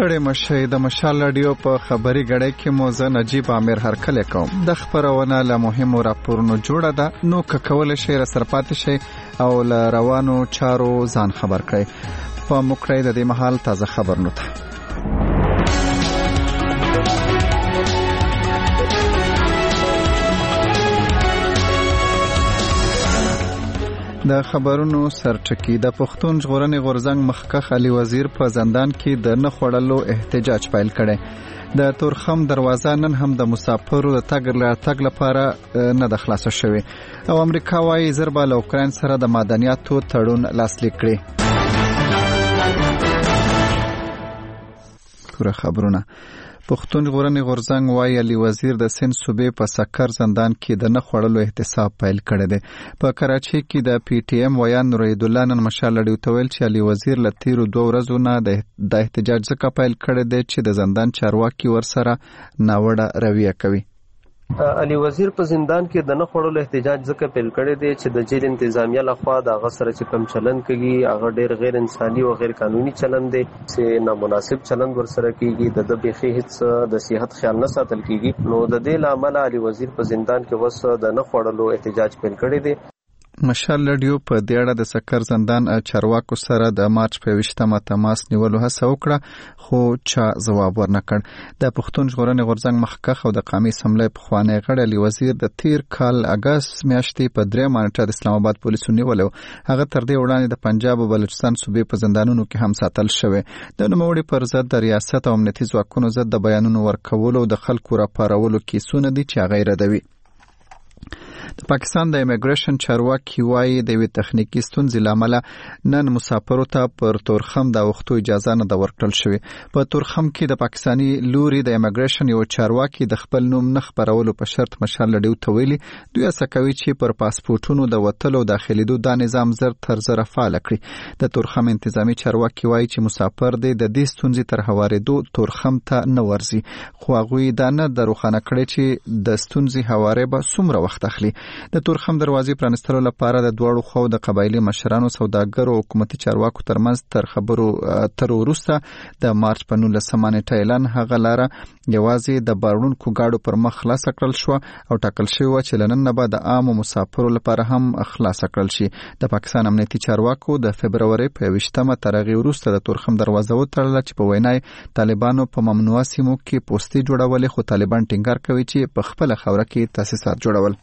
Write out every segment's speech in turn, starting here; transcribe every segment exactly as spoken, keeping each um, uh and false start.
ستړي مشي د مشال رادیو په خبري غړې کې موزه نجیب عامر هرکله کوم د خبرونه له مهمو راپورونو جوړه ده نو کول شي را سرپات شي او ل روانو چارو ځان خبر کړئ په مکرې د دې محل تازه خبر نوته د خبرونو سرټکی د پښتون ژغورنې غورزنګ مخکخ علي وزیر په زندان کې د نه خړلو احتجاج پیل کړي د تورخم دروازه نن هم د مسافرو د تګ لپاره لپاره نه د خلاص شوی او امریکا وايي ضربه له اوکرين سره د معدنیاتو تړون لاسلیک کړي پوره خبرونه پښتون ژغورنې غورزنګ وايي علي وزیر د سند صوبې په سکر زندان کې د نه خړلو احتساب پیل کړی دی په کراچي کې د پی ټی ایم ویان نورید الله نن مشال لړیو تویل چې علي وزیر ل تیرو دوه ورځو نه د احتجاج ځکه پیل کړی دی چې د زندان چارواکي ورسره ناوړه رویه کوي علي وزیر په زندان کې د نه خړلو احتجاج ځکه پیل کړی دی چې د جیل انتظامیه لخوا د غسر چې کم چلن کوي هغه ډیر غیر انساني او غیر قانوني چلن دی چې نامناسب چلن ورسره کیږي د د بخي هیڅ د صحت خیال نه ساتل کیږي نو د دې لامل علي وزیر په زندان کې وس د نه خړلو احتجاج پیل کړی دی مشال لډیو په دې اړه د سکر زندان چارواکو سره د مارچ په ویشتمه تماس نیولو هڅه وکړه خو چا ځواب ورنکړ د پښتون ژغورنې غورزنګ مخکخ او د قومي سملې په خوانې غړ علي وزیر د تیر کال اگست میاشتې په درې مانټه د اسلام آباد پولیسو نیولو هغه تر دې وړاندې د پنجاب او بلوچستان صوبې په زندانونو کې هم ساتل شوی د نوموړي پر ضد د ریاست او امنیتي ځواکونو ضد د بیانونو ورکولو او د خلکو راپارولو کیسونه دي چې غیر ردوي د پاکستان د ایمیګریشن چارواکي وايي د وی تخنیکی ستونزې لامل نن مسافرو ته پر تورخم د وختو اجازه نه د ورکړل شوی په تورخم کې د پاکستانی لوري د ایمیګریشن یو چارواکي د خپل نوم نه خبرولو په شرط مشال لډیو تویلي دوی اسکوي چې پر پاسپورتونو د وټلو داخليدو د نظام زر تر زر فعال کړي د تورخم انتظامی چارواکي وايي چې مسافر د دې ستونزې تر هوارېدو تورخم ته نه ورزي خو هغه دا نه دروخانه کړي چې د ستونزې هوارې به څومره وخت اخلي د تورخم دروازې پرانستلو لپاره د دوړو خو د قبایلی مشرانو سوداګرو او حکومتي چارواکو ترمنځ تر خبرو تر ورسته د مارچ په نولسمه نیټه اعلان هغه لاره یوازې د بارونکو گاډو پر مخ خلاص کړل شو او ټاکل شوی و چې لنن نه به د عام مسافرو لپاره هم خلاص کړل شي د پاکستان امنیتي چارواکو د فبرवरी په ویشتمه ترغه ورسته د تورخم دروازه وتړل چې په وینای طالبانو په ممنوعه سیمو کې پوسټي جوړول خو طالبان ټینګار کوي چې په خپل خوره کې تاسیسات جوړول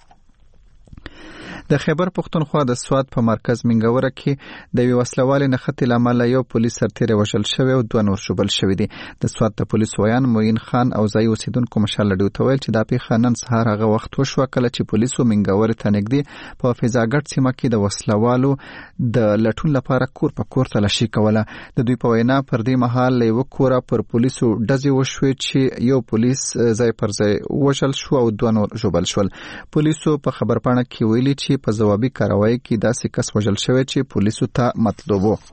د خیبر پښتونخوا د سواد په مرکز منګوره کې د یو وسلوال نخښتې لامل یو پولیس سرتیری وژل شوی او دوه نور شوبل شوی دي د سواد د پولیس ویان موین خان او ځای اوسیدونکو مشال لډیو تویل چې د پیښه نن سهار هغه وخت وشو کله چې پولیسو منګوره ته نږدې په فضاګټ سیمه کې د وسلوالو د لټون لپاره کور په کور تلاشي کوله د دوی په وینا پر دې مهال یو کور پر پولیسو ډزې وشوي چې یو پولیس ځای پر ځای وژل شو او دوه نور شوبل شول پولیسو په خبرپاڼه کې ویلي چې په ځوابي کاروایی کې داسې کس وژل شوی چې پولیسو ته مطلوب وو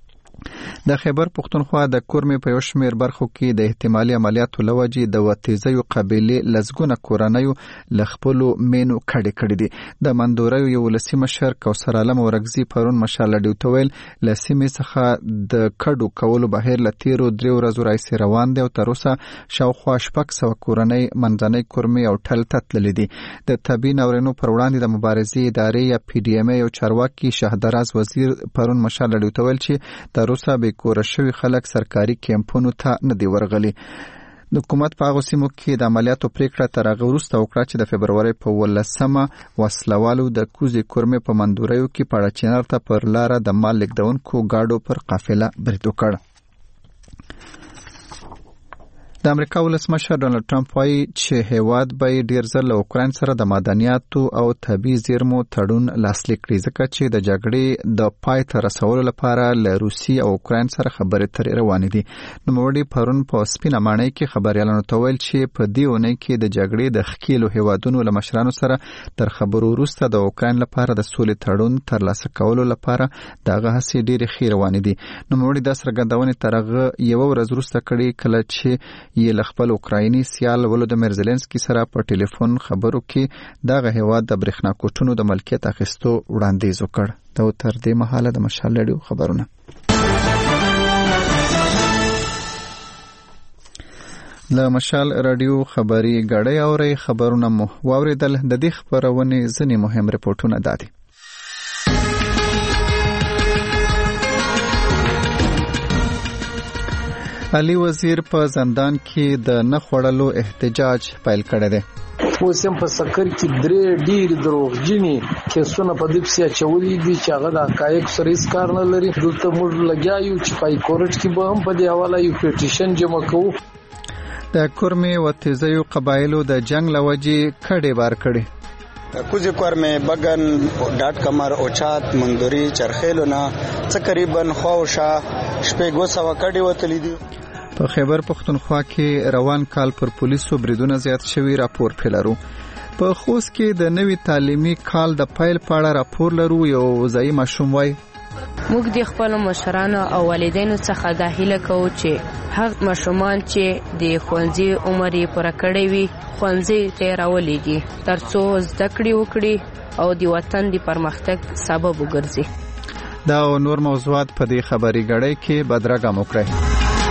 د خیبر پښتونخوا د کورمې په یو شمېر برخو کې د احتمالي عملیاتو لوجې د وتیزیو قبیلې لزګونه کورنیو لخپلو مینو کړي کړي دي د مندورې یو لسی مشر کوثر عالم ورغزي پرون مشال لډیو تویل لسیمه څخه د کډو کولو بهیر لتیرو درې ورځې راځي روان دي او تر اوسه شاوخوا شپږ سوه کورنۍ منځنۍ کورمې او ټل تتللې دي د تبین اورینو پر وړاندې د مبارزې ادارې یا پی ډی ایم یو چارواکي شهدراز وزیر پرون مشال لډیو تویل چې تر اوسه به کور شوی خلک سرکاري کیمپونو ته نه دی ورغلي د حکومت په هغه سیمو کې د عملیاتو پریکړه تر هغه وروسته وکړه چې د فبرवरी په ولسمه وسلوالو د کوزي کورمې په مندوریو کې پاړه چینار ته پر لار د مال لیکدونکو گاډو پر قافله برید وکړ د امریکا ولسمشر ډونالد ټرمپ وايي چې هیواد به ډیر ځله له اوکرين سره د معدنیاتو او طبي زیرمو تړون لاسلیک کړي ځکه چې د جګړې د پای ته رسولو لپاره له روسي او اوکرين سره خبرې ترې روانې دي نو موړي پرون په سپینه مانۍ کې خبريالانو ته ویل چې په دې ونې کې د جګړې د خکیلو هیوادونو له مشرانو سره تر خبرو وروسته د اوکرين لپاره د سولې تړون ترلاسه کولو لپاره دغه هڅې ډېرې ښې روانې دي نو موړي د څرګندونې ترغه یو ورځ وروسته کړي کله چې یې له خپل اوکرایني سیال ولودمیر زيلنسکي سره په ټلیفون خبرو کې دغه هیواد د برېښنا کوټونو د ملکیت اخیستو وړاندیز وکړ دا تر دې مهاله د مشال لډیو خبرونه له مشال رادیو خبري غړې اوري خبرونه مو واوریدل. د دې خبرونه ځنی مهم رپورټونه دادي. علي وزیر په زندان کې د نه خوړلو احتجاج پیل کړی دی. اوس هم په سکر کې درې ډېر دروغجنې کیسونه په دې پسې اچولي دي چې هغه د حقایق سره هیڅ کار نه لري. دلته موږ لګیا یو چې پای کورټ کې به هم په دې حواله یو پیټیشن جمع کوو. د کورمې و تیزیو قبایلو د جنگ لوجې کډې بار کړي. کوزی کورمې بغن ډاټ کمر اوچات مندوري چرخیلو نه تقریبا خوشا شپږ سو کډې وتلې دي. په خیبر پختونخوا کې روان کال پر پولیسو بریدونه زیات شوی راپور پلرو. په خوست کې د نوي تعلیمي کال د پیل پاړه راپور لرو. یو ځای ماشوم وای موږ د خپل مشرانو او والدینو څخه د هیله کوو چې هغه ماشومان چې د ښوونځي عمر یې پوره کړی وي ښوونځي ته راولېږي ترڅو زده کړې وکړي او د وطن د پرمختګ سبب وګرځي. دا نور موضوعات په دې خبري غړې کې بدرګه موکړي.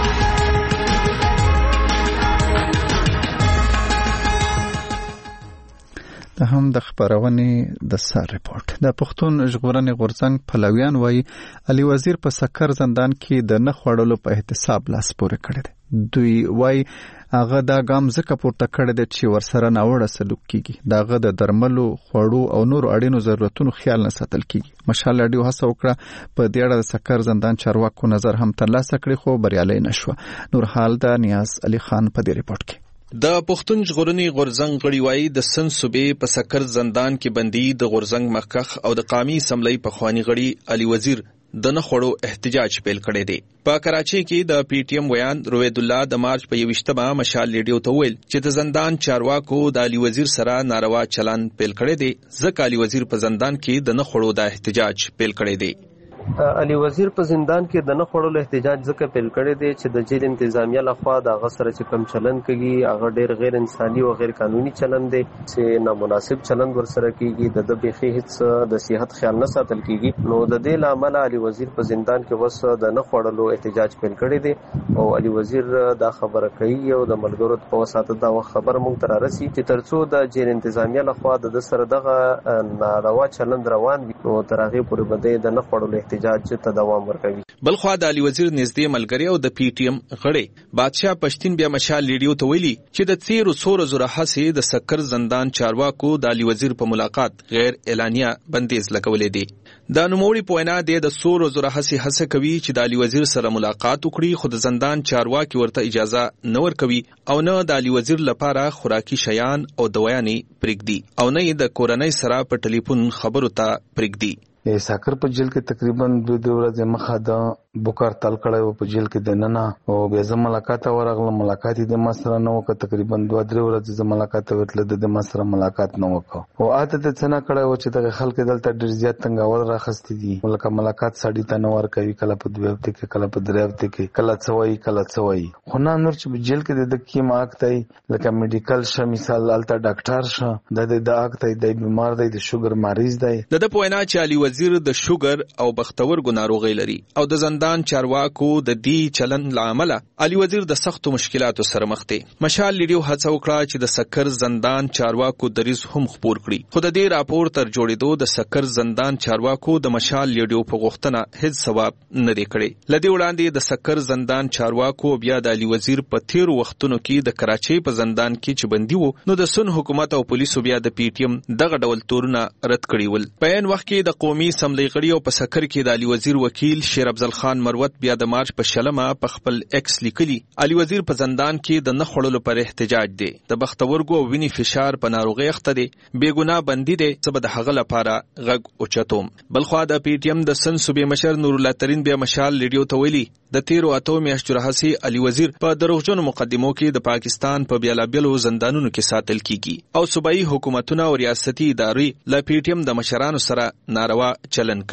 د هم د خبرونې د سر ریپورت. د پښتون ژغورنې غورځنګ پلویان وایي علي وزیر په سکر زندان کې د نه خوړلو په احتساب لاس پورې کړی دی. دوی وایي هغه دا ګام ځکه پورته کړی دی چې ورسره ناوړه سلوک کیږي. دغه د درملو خوړو او نور اړینو ضرورتونو خیال نه ساتل کیږي. مشال رادیو هڅه وکړه په دې اړه د سکر زندان چارواکو نظر هم ترلاسه کړي خو بریالي نشوه. نور حال د نیاز علي خان په دې ریپورت کې. د پښتون ژغورنې غورځنګ غړي وایي د سن صوبې په سکر زندان کې بندي د غورځنګ مخکخ او د قامي اسمبلی په خواني غړي علي وزیر د نه خوړو احتجاج پیل کړی دی. په کراچۍ کې د پی ټی ایم ویان روید الله د مارچ په یوشتمه مشال ریډیو ته ویل چې د زندان چارواکو د علي وزیر سره ناروا چلن پیل کړی دی ځکه علي وزیر په زندان کې د نه خوړو د احتجاج پیل کړی دی. علي وزیر په زندان کې د نه خوړلو احتجاج ځکه پیل کړی دی چې د جیل انتظامیه لخوا د هغه سره چې کم چلن کوي هغه ډیر غیر انساني او غیر قانوني چلن دی چې نامناسب چلن ورسره کیږي. د د بيخي هیڅ د صحت خیال نه ساتل کیږي. نو د دې لامل علي وزیر په زندان کې وس د نه خوړلو احتجاج پیل کړی دی او علي وزیر دا خبره کوي او د ملګرو په واسطه دا خبر مونږ تر راسي چې ترڅو د جیل انتظامیه لخوا د سره دغه ناروا چلن روان وي نو تر هغه پورې بده د نه خوړلو احتجاج ته دوام ورکوي. بلخوا د علي وزیر نږدې ملګری او د پی ټی ایم غړي بادشاه پښتين بیا مشال ریډیو ته ویلي چې د تیر سور زره حسې د سکر زندان چارواکو د علي وزیر په ملاقات غیر اعلانیه بندیز لګولې دي. د نوموړي په وینا د سور زره حسې هڅه کوي چې د علي وزیر سره ملاقات وکړي خو د زندان چارواکي ورته اجازه نه ورکوي او نه د علي وزیر لپاره خوراکي شیان او دوايانې پرېږدي او نه د کورنۍ سره په ټلیفون خبرو ته پرېږدي. ساکر په جیل کې تقریبا دوه دوه ورځې مخه د بوکار تل کړه او په جیل کې د نننه او بیا زم ملاقات ورغله. ملاقات د ما سره نه وکړه. تقریبا دوه درې ورځې زم ملاقات وکړه د ما سره ملاقات نه وکړه او اته ته څنګه کړه او چې د خلک دلته ډیر زیات څنګه ور راخستې دي. ولکه ملاقات سړی ته نه ور کوي کله په دوه هفته کې کله په درې هفته کې کله څوي کله څوي. خو نه نور چې جیل کې د کیم اکتای لکه میډیکل ش مثال الته ډاکټر شه د د اکتای د بیمار دی د شوګر مریض دی. د د پوینا چې علي وزیر د شوګر او بختورګو ناروغي لري او د زندان چارواکو د دې چلن لامل علي وزیر د سختو مشکلاتو سره مخ دی. مشال لیډیو هڅه وکړه چې د سکر زندان چارواکو دریز هم خبر کړي خو د دې راپور تر جوړېدو د سکر زندان چارواکو د مشال لیډیو په غوښتنه هیڅ ثواب نه دی کړی. لدی وړاندې د سکر زندان چارواکو بیا د علي وزیر په تیر وختونو کې د کراچۍ په زندان کې چې بندي وو نو د سن حکومت او پولیسو بیا د پی ټی ایم دغه ډول تورونه رد کړي ول. په ان وخت کې د قومي اسمبلی غړي او په سکر کې د علي وزیر وکیل شیر افضل خان مروت بیا د مارچ په شلمه په خپل ایکس لیکلي علي وزیر په زندان کې د نه خوړلو پر احتجاج دی. د بختورګو او ویني فشار په ناروغي اخته دی بیګناه بندي دی سبب د هغه لپاره غږ اوچتوم. بلخوا د پی ټی ایم د سن صوبې مشر نور الله ترين بیا مشال لیډیو ته ویلي د تیرو اتو میاشتو راهسي علي وزیر په دروغجنو مقدمو کې د پاکستان په بیلابیلو زندانونو کې ساتل کیږي او صوبایي حکومتونه او ریاستي ادارې له پی ټی ایم د مشرانو سره ناروا چلن کوي.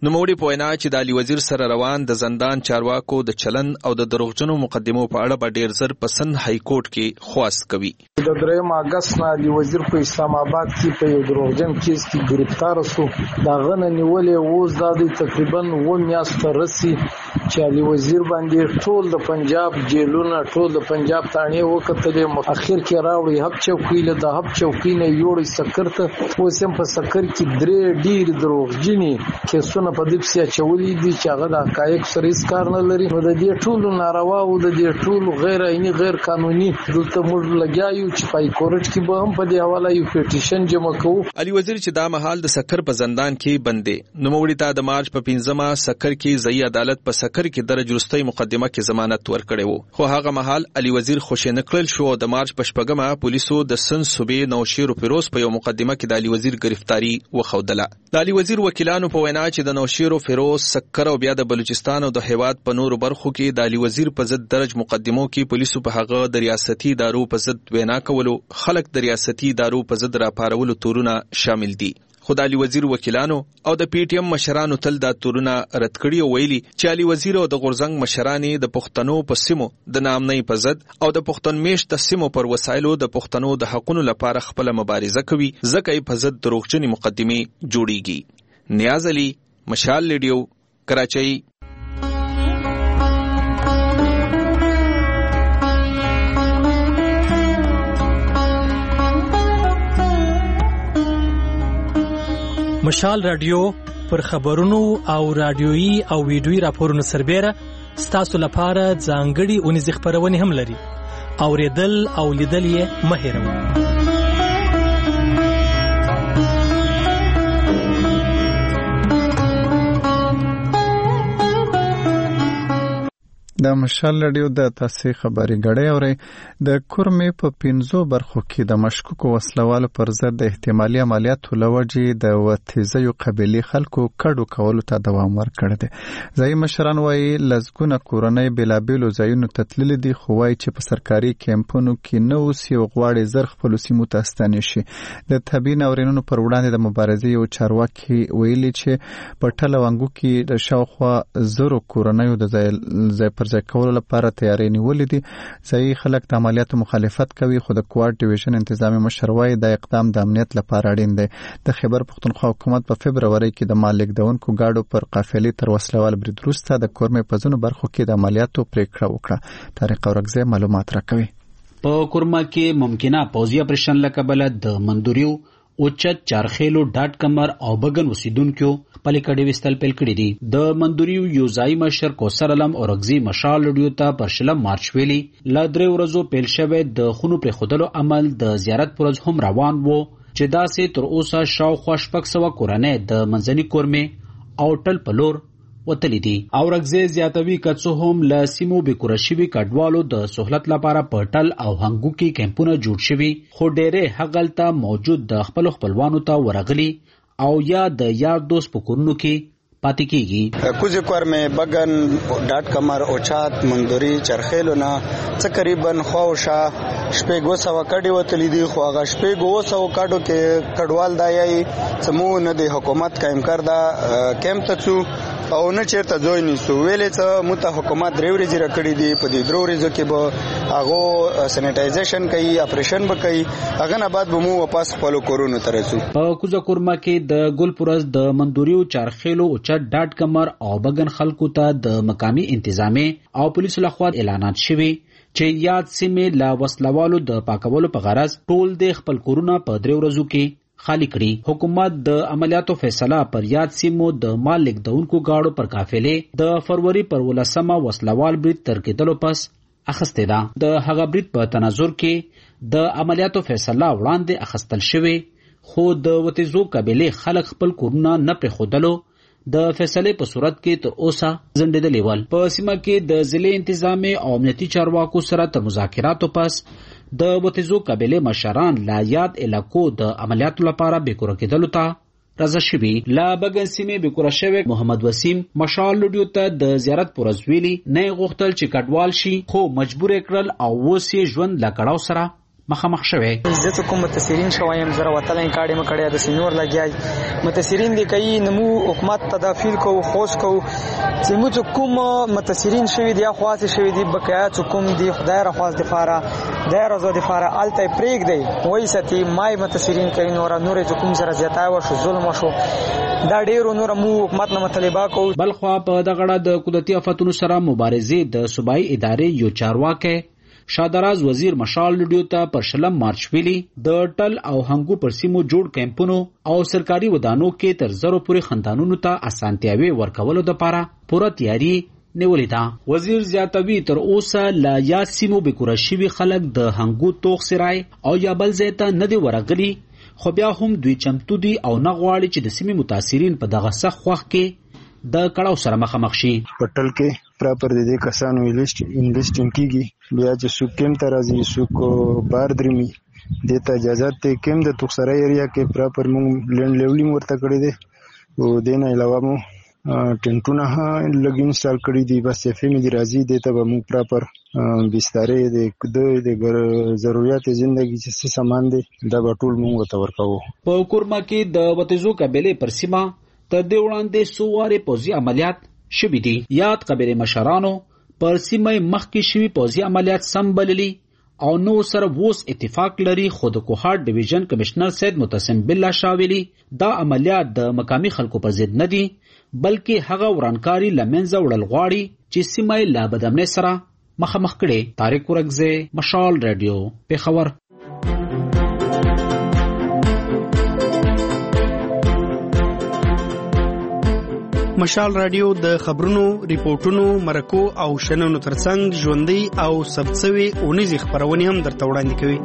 نوموړي په وینا چې د علي وزیر سره روان د زندان چارواکو د چلن او د دروغجنو مقدمو په اړه به ډیر زر په سند های کورټ کې خواست کوي. د دریم اگست نه علي وزیر په اسلام آباد کې په یو دروغجن کیس کې گرفتار شو. دا غنه نیولې اوس د تقریبا و میاشتې رسي چې علي وزیر باندې ټول د پنجاب جیلونه ټول د پنجاب تانې وکړلې. اخر کې راوړي هب چوکۍ له د هب چوکۍ نه یوړي سکر ته اوس هم په سکر کې درې ډیر دروغجني کیسونه په دې پسې چولې دي چې هغه د حقایق سره هیڅ کار نه لري. نو د دې ټولو ناروا او د دې ټولو غیر عیني غیر قانوني دلته موږ لګیایو چې پای کورټ کې به هم په دې حواله یو پټیشن جمع کوو. علي وزیر چې دا مهال د سکر په زندان کې بندې نوموړي ته د مارچ په پنځمه سکر کې ځای عدالت په سکر کې درج وروستۍ مقدمه کې ضمانت ورکړی وو، خو هغه مهال علي وزیر خوشی نکړل شو. د مارچ په شپږمه پولیسو د سن صوبې نوشیر فیروز په یو مقدمه کې د علي وزیر گرفتاری وښودله. د علي وزیر وکیلانو په وینا چې د نوشیر فیروز، سکر او بیا د بلوچستان او د هیواد په نورو برخو کې د علي وزیر په ضد درج مقدمو کې پولیسو په هغه د ریاستي ادارو په ضد وینا کولو، خلک د ریاستي ادارو په ضد راپارولو تورونه شامل دي. خو د علي وزیر وکیلانو او د پی ټی ایم مشرانو تل دا تورونه رد کړي او ویلي چې علي وزیر او د غورزنګ مشرانې د پښتنو په سیمو د نامنۍ په ضد او د پښتون میشته سیمو پر وسایلو د پښتنو د حقونو لپاره خپل مبارزه کوي، ځکه یې په ضد دروغجنې مقدمې جوړیږي. نیاز علي، مشال ریډیو، کراچۍ. مشال رادیو پر خبرونو او رادیويي او ویډیويي راپورونو سربېره ستاسو لپاره ځانګړي اونیزې خپرونې هم لري. اوریدل او لیدل یې مه هېروئ. د مشال رادیو د تاسې خبري غړې اوري. د کورمې په پنځو برخو کې د مشکوکو وسلوالو پر ضد د احتمالي عملیاتو لوجې د وتیزیو قبيلي خلکو کډو کولو ته دوام ورکړی دی. ځایي مشران وایي لزګونه کورنۍ بېلابېلو ځایونو ته تللي دي، خو وایي چې په سرکاري کیمپونو کې نه اوسي او غواړي زر خپلو سیمو ته ستانې شي. د طبي ناورینونو پر وړاندې د مبارزې یو چارواکي ویلي چې په ټلوانګو کې د شاوخوا زرو کورنیو د ځای پر ځای کولو لپاره تیاری نیولې دي. ځایي خلک د عملیاتو مخالفت کوي، خو د کوارټ ډیویژن انتظامی مشر وایي دا اقدام د امنیت لپاره اړین دی. د خیبر پښتونخوا حکومت په فبروري کې د مال لیږدونکو ګاډو پر قافلې تر وسلوال برید وروسته د کورمې په ځینو برخو کې د عملیاتو پریکړه وکړه. طارق اورګزی معلومات راکوي. په کورما کې ممکنه پوځي اپریشن لکبل د مندوریو اوچت چارخیلو ډاټ کمر او بغن وسیدونکو پلي کډي وستل پیل کړی دي. د مندوریو یو ځای مشر کوثر علم اورګزی مشال ډیو ته پر شلم مارچ ویلي لا درې ورځو پیل شوه د خونو پر خودلو عمل د زیارت پرز هم روان وو چې دا سه تر اوسه شاوخوا شپږ سوه کورنۍ د منځني کورمې او ټل پلور وتلی دي. اورګزی زیاتوي کڅو هم ل سیمو به کورشوي کډوالو د سہولت لپاره پټل او هنګو کې کیمپونه جوړ شوي، خو ډېره هغلته موجود د خپل خپلوانو ته ورغلي او یا د یار دوست په کورونو کې پاتې کیږي. کوزي کورمې بغن ډاټ کمر اوچات مندوري چرخیلو نه تقریبا خوشا شپږ سوه کډي وتلی دي، خو هغه شپږ سوه کډو کې کډوال دایي سمو نه د حکومت قائم کړه کیمپ ته څو او نه چیرته ځوی نیسو ویلې څه مت حکومت درې ورځې راکړي دي. په دې درو ورځو کې به هغه سینیټایزیشن کوي، اپریشن به کوي، هغه نه بعد به مو واپس خپل کورونو ته رسو. په کوزه کورما کې د ګلپورز د مندوریو چارخیلو او چټ ډاټ کمر او بغن خلکو ته د مقامی انتظامی او پولیسو لخوا اعلانات شوي چې یاد سیمې لا وسلوالو د پاکولو په غرض ټول د خپل کورونه په درې ورځو کې خالی کړي. حکومت د عملیاتو فیصله پر یاد سیمو د مال لیږدونکو گاړو پر قافلې د فروری پر ولسمه وسلوال برید تر کېدلو پس اخیستې ده. د هغه برید په تناظر کې د عملیاتو فیصله وړاندې اخیستل شوې، خو د وتیزو قبیلې خلک خپل کورونه نه پرېښودلو. د فیصلې په صورت کې تر اوسه ځنډېدلې ول. په سیمه کې د ضلع انتظامي او امنیتي چارواکو سره تر مذاکراتو پس د وتیزو قبیلې مشران لا یاد علاقو د عملیاتو لپاره بیکوره کېدلو ته رضا شوي. لا بغن سیمې بیکوره شوی محمد وسیم مشال لډیو ته د زیارت پرز ویلي نه غوښتل چې کډوال شي، خو مجبور کړل او اوس یې ژوند لا کړاو سره مخامخ شوه. زه کوم متاثرین شوایم زره وتلین کاډې مکړیا د سینور لګیای متاثرین دي کوي نمو حکومت تدافیل کو خوش کو چې موږ کوم متاثرین شوی دی خاص شوی دی بقایات کوم دی خدای را خاص دفاره دای رضا دفاره الته پریک دی وای ستي مای متاثرین کوي نور نور کوم زره زیاتای و شو ظلم شو دا ډیرو نور مو حکومت نه مطالبه کو. بلخوا په دغه د قدرتي آفتونو سره مبارزې د صوبایي ادارې یو چارواکي شادراز وزیر مشال لډیو ته پر شلم مارچ ویلي د ټل او هنګو پر سیمو جوړ کیمپونو او سرکاري ودانو کې تر زرو پورې خندانونو ته اسانتیاوي ورکولو لپاره پوره تیاری نیولې ده. وزیر زیاتوي تر اوسه لا یا سیمو به کورشي خلک د هنګو توغ سرای او یا بل ځای ته نه دی ورغلي خو بیا هم دوی چمتو دي او نه غواړي چې د سیمې متاثرین په دغه سخت وخت کې د کړهو سره مخامخ شي. پټل کې پراپر د دې کسانو لیست انویسټینګ کیږي بیا چې څوک کم ترازی څوک بار درمي دته اجازه ته کم د توخسره ایریا کې پراپر مونږ لند لیولینګ ورته کړی دی او دین علاوه مو ټنټونه لګ انسټال کړی دي بس اف ام دی راځي دته به مونږ پراپر بسترې د د ضرورت ژوندۍ چې سامان دي دا ټول مونږ ته ورکوو. په کورما کې د وتیزو قبيله پر سیمه تر دې وړاندې سووارې پوځي عملیات شوي دي. یاد قبیلې مشرانو پر سیمه مخکې شوي پوځي عملیات سم بللي او نو سره ووس اتفاق لري خو د کوهاټ ډیویژن کمشنر سید متسم بالله شاولی دا عملیات د مقامی خلکو په ضد نه دي بلکې هغه ورانکاري لمنځه وړل غواړي چې سیمه لا بدامنۍ سره مخامخ کړي. طارق ورکزه مشال رادیو پیښور. مشال رادیو د خبرونو، ریپورتونو، مرکو او شننو ترڅنګ ژوندۍ او ثبتسوي اونیزې خبرونه هم درته وړاندې کوي.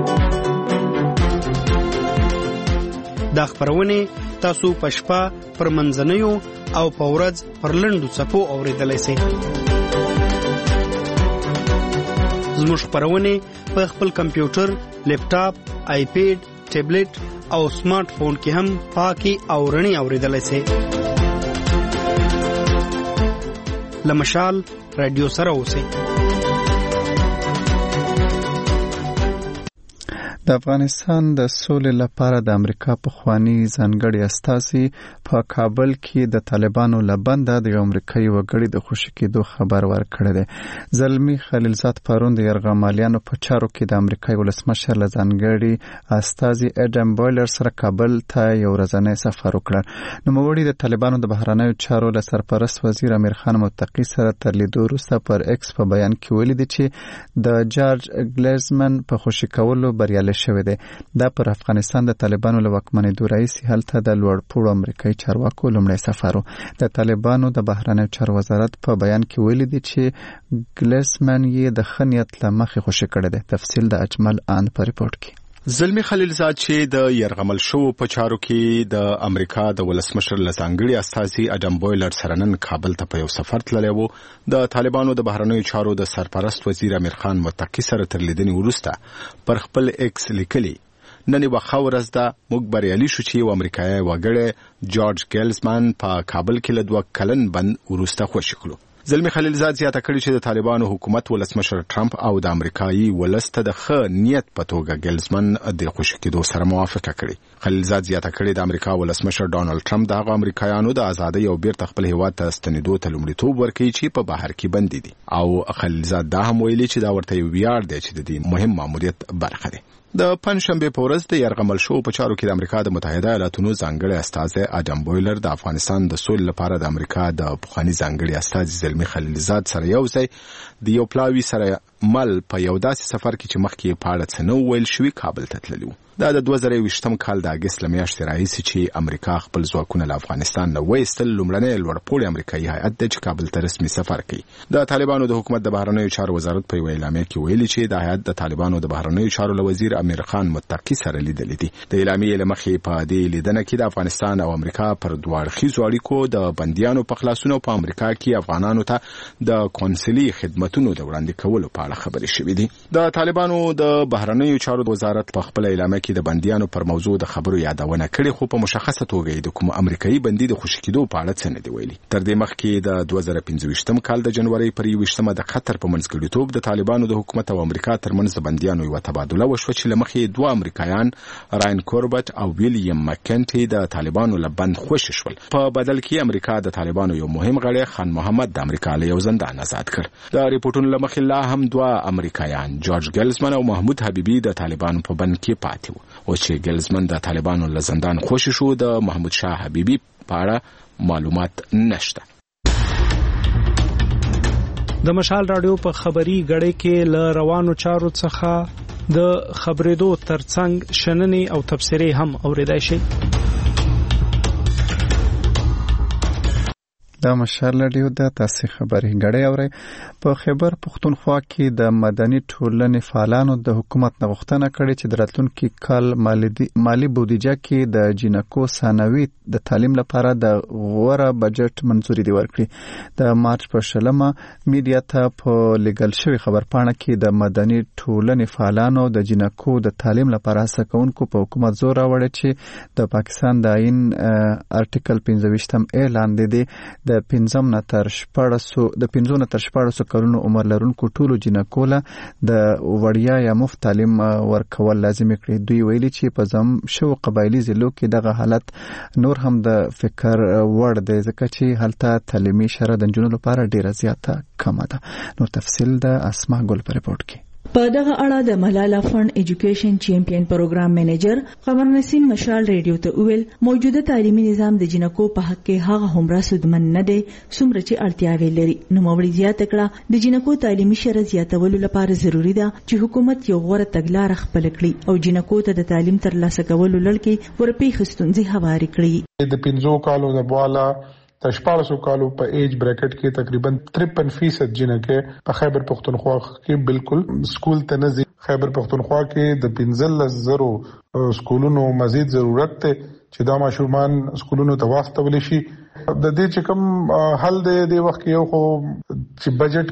دا خبرونه تاسو په شپه پر منځنیو او په ورځ پر لنډو څپو اوریدلای شئ. زموږ خبرونه په خپل کمپیوټر، لیپټاپ، آیپیډ، ټابلیټ او سمارټ فون کې هم پاکي او رڼي اوریدلای شئ. لمشال رادیو سره اوسئ. د افغانستان د سولې لپاره د امریکا پخوانی ځانګړي استازي په کابل کې د طالبانو لبنده د امریکایي وګړي د خوشی کېدو خبر ورکړی دی. زلمی خلیلزاد پرون د یرغمالیانو په چارو کې د امریکایي ولسمشر له ځانګړي استازي اډم بویلر سره کابل ته یو ورځنی سفر وکړ. نوموړي د طالبانو د بهرنیو چارو له سرپرست وزیر امیر خان متقي سره تر لیدو وروسته پر ایکس په بیان کې ولیدل چې د جارج ګلیزمن په خوشی کولو بریالي شوی دی. دا پر افغانستان د طالبانو له واکمنېدو راهیسې هلته د لوړپوړو امریکایي چارواکو لومړی سفر و. د طالبانو د بهرنیو چارو وزارت په بیان کې ویلي دي چې ګلیزمن یې د ښه نیت له مخې خوشي کړی دی. تفصیل د اجمل آن په ریپورت کې. زلمی خلیلزاد چې د یرغمل شو په چارو کې د امریکا د ولسمشر لسانګړي استازي اډم بویلر سره نن کابل ته په یو سفر تللی و. د طالبانو د بهرنیو چارو د سرپرست وزیر امیر خان متقي سره تر لیدنې وروسته پر خپل ایکس لیکلي نن یوه ښه ورځ ده، موږ بریالي شو چې یو امریکایي وګړی جارج ګلیزمن په کابل کې له دوه کلن بند وروسته خوشي کړو. زلمی خلیلزاد زیاته کړې چې د طالبانو حکومت ولسمشر ټرمپ او د امریکایي ولس ته د ښه نیت په توګه ګلیزمن د خوشي کېدو سره موافقه کړې. خلیلزاد زیاته کړې د امریکا ولسمشر ډانلډ ټرمپ د هغه امریکایانو د ازادۍ او بیرته خپل هیواد ته ستنېدو ته لومړیتوب ورکوي چې په بهر کې بندي دي، او خلیلزاد دا هم ویلي چې دا ورته یو ویاړ دی چې د دې مهم ماموریت برخه دی. د پنځشنبه په ورځ د یرغمل شو په چارو کې د امریکا د متحده ایالاتونو ځانګړي استازي اډم بویلر د افغانستان د سولې لپاره د امریکا د پخوانی ځانګړي استازي زلمی خلیلزاد سره یو ځای د یو پلاوی سره مل په یو داسې سفر کې چې مخکې په اړه څه نو ویل شوي کابل ته تللی و. دا د دوه زره یوویشتم کال د اګست له میاشتې راهیسې چې امریکا خپل ځواکونه له افغانستان نه وایستل لومړنی لوړپوړی امریکایي هیئت دی چې کابل ته رسمي سفر کوي. د طالبانو د حکومت د بهرنیو چارو وزارت په یوه اعلامیه کې ویلي چې د هیئت د طالبانو د بهرنیو چارو له وزیر امیر خان متقي سره لیدلي دي. د اعلامیې له مخې په دې لیدنه کې د افغانستان او امریکا پر دوه اړخیزو اړیکو د بندیانو په خلاصون او په امریکا کې افغانانو ته د کونسلي خدمتونو د وړاندې کولو په اړه خبرې شوې دي. د طالبانو د بهرنیو چارو وزارت په خپل اعلامیه کې کې د بنديانو پر موضوع د خبرو یادونه کړې، خو په مشخصه توګه د کوم امریکایي بندي د خوشی کېدو په اړه څه نه دی ویلي. تر دې مخکې د دوه زره پنځه کال د جنوري پر یوویشتمه د قطر په منځګړیتوب د طالبانو د حکومت او امریکا ترمنځ د بنديانو یو تبادله وشوه چې لمخې دوه امریکایان راین کوربت او ویلیام مکنټي د طالبانو له بند خوشی شول. په بدل کې امریکا د طالبانو یو مهم غړی خان محمد د امریکا له یو زندان آزاد کړ. د ریپورتونو لمخې لا هم دوه امریکایان جورج ګلزمن او محمود حبیبي د طالبانو په بند کې پاتې وو. او چې ګلزمن د طالبانو له زندان خوشی شو، د محمود شاه حبیبي په اړه معلومات نشته. د مشال رادیو په خبري غړې کې ل روانو چارو څخه د خبرېدو ترڅنګ شننې او تبصرې هم اوریدای شي. د مشال رادیو د تاسې خبري غړې اوري. په خیبر پختونخوا کې د مدني ټولنې فعالانو د حکومت غوښتنه کړې چې د راتلونکي کال مالی بودیجه کې د جنکو ثانوي د تعلیم لپاره د غوړه بجټ منځوري دی ورکړي. د مارچ په شلمه میډیا ته په لیګل شوی خبرپاڼه کې د مدني ټولنې فعالانو د جنکو د تعلیم لپاره هڅه کوونکو په حکومت زور راوړی چې د پاکستان د آئین ارټیکل پنځه ویشتم اعلان دی د پنځم نه تر شپاړسو د پنځو نه تر شپاړسو کلونو عمر لرونکو ټولو جنکو له د وړیا یا مفت تعلیم ورکول لازم کړي. دوی ویلي چې په زم شو قبایلی ضلعو کې دغه حالت نور هم د فکر وړ دی ځکه چې هلته تعلیمي شرایط د نجونو لپاره ډیره زیاته کمه ده. نور تفصیل د اسماء ګل په ریپورت کې. په دغه اړه د ملالا فند ایجوکیشن چیمپیون پروګرام منیجر قمر نسیم مشال ریډیو ته ویل موجوده تعلیمي نظام د جنکو په حق کې هغه همرا سودمن نه دی څومره چې اړتیاوې لري. نو موري زیاته کړه د جنکو تعلیمي شرایط زیاتولو لپاره ضروری ده چې حکومت یو غوړه تګلارې خپل کړي او جنکو ته د تعلیم ترلاسه کولو لړ ورپی خستونځي هواري کړي. د پنځو کالو د بواله د شپاړسو کالو په ایج بریکټ کې تقریبا تریپن فیصد جنکه په خیبر پختونخوا کې بالکل سکول ته نه ځي. خیبر پختونخوا کې د پنځلس زرو سکولونو مزید ضرورت ته چې دا ماشومان سکولونو ته واستول شي. د دې چې کوم حل دی د وخت کې یو خو چې بجټ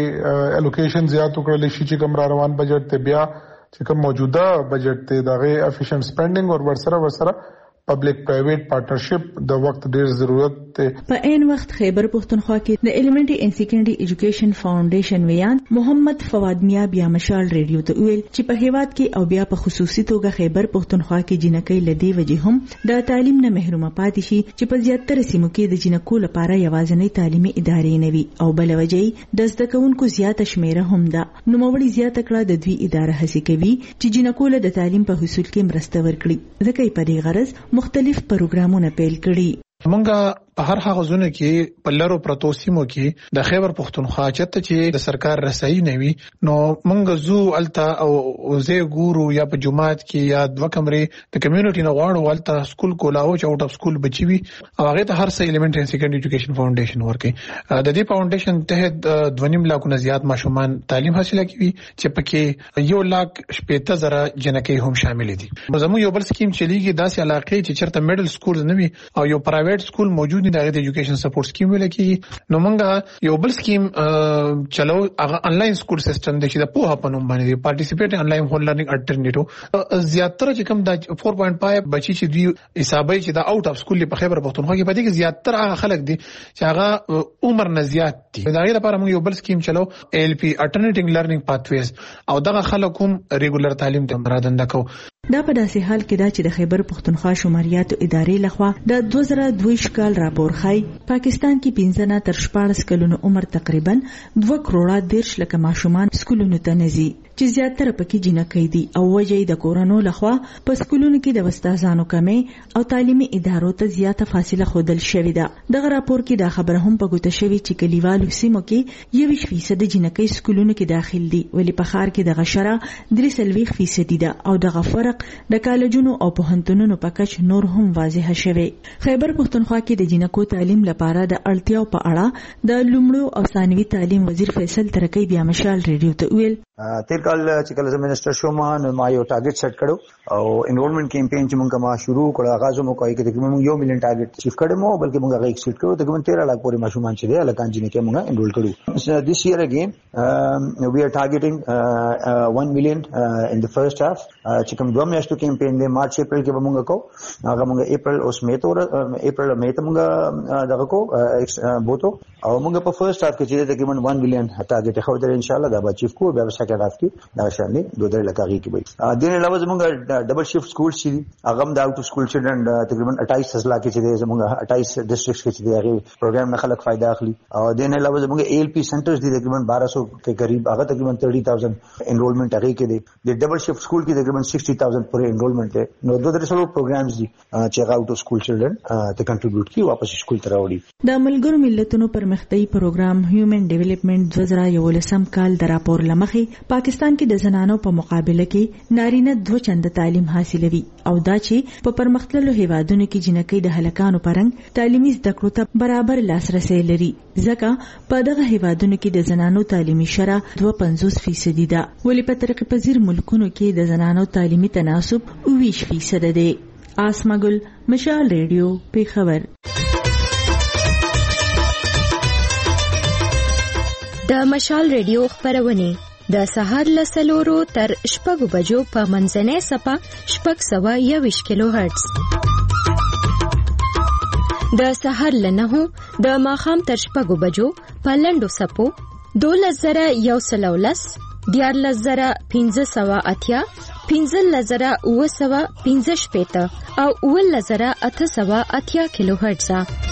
کې الوکیشن زیات وکړل شي چې کوم را روان بجټ ته بیا چې کوم موجوده بجټ ته دغه افیشنٹ سپینډینګ او ورسره ورسره پبلک پرایویټ پارټنرشپ د وخت ډیر ضرورت دی. په عین وخت خیبر پختونخوا کې د ایلیمنټری اینڈ سیکنډري ایجوکیشن فاونډیشن ویان محمد فواد میا بیا مشال ریډیو ته ویل چې په هیواد کې او بیا په خصوصي توګه خیبر پختونخوا کې جنکۍ لدی وجه هم د تعلیم نه محروم پاتې شي چې په زیاتره سیمو کې د جنکو لپاره یوازینی تعلیمي ادارې نه وي او بل وجه د زده کوونکو زیاته شمیره هم ده. نو موري زیاته کړه د دوی اداره هڅه کوي چې جنکو له د تعلیم په حصول کې مرسته ورکړي ځکه په دې غرض مختلف پروګرامونه پیل کړي. مونږه په هر هغه ځونه کې په لارو پروتو سیمو کې د خیبر پختونخوا چته چې د سرکار رسایي نه وي نو مونږ زو التا او زه ګورو یا په جماعت کې یا د وکمرې د کمیونټي نه غواړو التا سکول کولاو چې اوټ اف سکول بچي وي او هغه ته هر څه ایلیمنټری اینڈ سیکنډري ایجوکیشن فاونډیشن ورکي. د دې فاونډیشن ته دوه نیم لک نه زیات ماشومان تعلیم حاصله کوي چې پکې یو لک شپږ زره جنکۍ هم شامل دي. زموږ یو بل سکیم چلیږي داسې علاقې چې چرته میډل سکول نه وي او یو پرایویټ سکول موجود دی د ایجوکیشن سپورټ سکیم ولکې. نو مونږه یو بل سکیم چلو هغه انلاین سکول سیستم دی چې د پوهه په نوم باندې پارټیسیپیټ انلاین هول لرنینګ الټرنیټیو زیاتره چې کوم د چار پوینټ پنځه بچی چې دی حسابي چې د اوټ اف سکول په خیبر پختونخوا کې پدې کې زیاتره هغه خلک دي چې هغه عمر نه زیات دي. دا غیر لپاره موږ یو بل سکیم چلو ال پی الټرنیټینګ لرنینګ پاتویز او دغه خلک هم ریګولر تعلیم ته مرادنده کو. دا په داسې حال کې دا چې د خیبر پختونخوا شماریاتو ادارې لخوا د دوه زره دوه کال راپور ښایي پاکستان کې پنځه نه تر شپاړس کلونو عمر تقریبا دوه کروڑه دیرش لکه ماشومان سکولونو ته نه ځي چې زیاتره پکې جنکۍ دي او وجه د کورونو لخوا په سکولونو کې د استادانو کمې او تعلیمي ادارو ته زیاته فاصله خودل شوې ده. دغه راپور کې دا خبره هم په ګوته شوې چې کلیوالو سیمو کې یوویشت فیصد جنکۍ سکولونو کې داخل دي ولی په ښار کې دغه شرح درې څلوېښت فیصد ده او دغه فرق د کالجونو او پوهنتونونو په کچ نور هم واضح شوی. خیبر پختونخوا کې د جنکو تعلیم لپاره د اړتیاو په اړه د لومړو او ثانوي تعلیم وزیر فیصل ترکی بیا مشال ریډیو ته ویل تیر کال چې کله زه منسٹر شوم نو ما یو ټارګټ سیټ کړو او انرولمنٹ کیمپین چې مونږه ما شروع کړو آغاز مو کوي کې تقریبا یو میلیون ټارګټ چیف کړو مو بلکې مونږه هغه ایکسیډ کړو تقریبا تیرہ لک پورې ماشومان چې دی لکان جن کې مونږه انرول کړو this year again uh, we are targeting uh, uh, one million uh, in the first half چې کوم دوه میاشتو کیمپین دی مارچ اپریل کې مونږه کو هغه مونږه اپریل اوس مې ته اپریل مې ته مونږه دغه کو بوتو او مونږه په فرست هاف کې چې تقریبا one million ټارګټ خو در ان شاء الله دا به چیف کو بیا سیکنډ هاف کې دا شان دوه درې لکه کې وي دین علاوه زمونږ ډبل شفت سکول چې هغه د اوټ سکول چلډرن تقریبا اٹھائیس اضلاع کې چې زمونږ اٹھائیس ډسټرکټس کې چې هغه پروګرام نه خلک فائدہ اخلي او دین علاوه زمونږ ای ایل پی سنټرز دي تقریبا بارہ سو کې قریب هغه تقریبا thirty thousand انرولمنٹ هغه کې دي د ډبل شفت سکول کې تقریبا sixty thousand پورې انرولمنٹ دی نو دوه درې سلو پروګرامز دي چې هغه اوټ سکول چلډرن ته کنټریبیوټ کوي واپس سکول ته راوړي د ملګرو ملتونو پرمختیايي پروګرام هیومن ډیولپمنٹ دوه زره یولسم کال د راپور لمخې پاکستان کې د زنانو په مقابله کې نارینه دوه چنده تعلیم حاصلوي او دا چې په پرمختللو هیوادونو کې جنکۍ د هلکانو پرنګ تعلیمي زده کړو ته برابر لاسرسي لري ځکه په دغه هیوادونو کې د زنانو تعلیمي شرح دوه پنځوس فیصدي ده ولې په ترقی پذیر ملکونو کې د زنانو تعلیمي تناسب اوویشت فیصد دی. آسما ګل، مشال ریډیو، پیښور. د مشال ریډیو خبرونه د سهار له سلورو تر شپږو بجو په منځنۍ سپه شپږ سوه یوویشت کیلو هرتز، د سهار له نهو د ماښام تر شپږو بجو په لنډو سپو دولس زره یو سل او لس، دیارلس زره پنځه سوه اتیا، پنځلس زره اوه سوه پنځه شپېته او اوولس زره اته سوه اتیا کیلو هرتز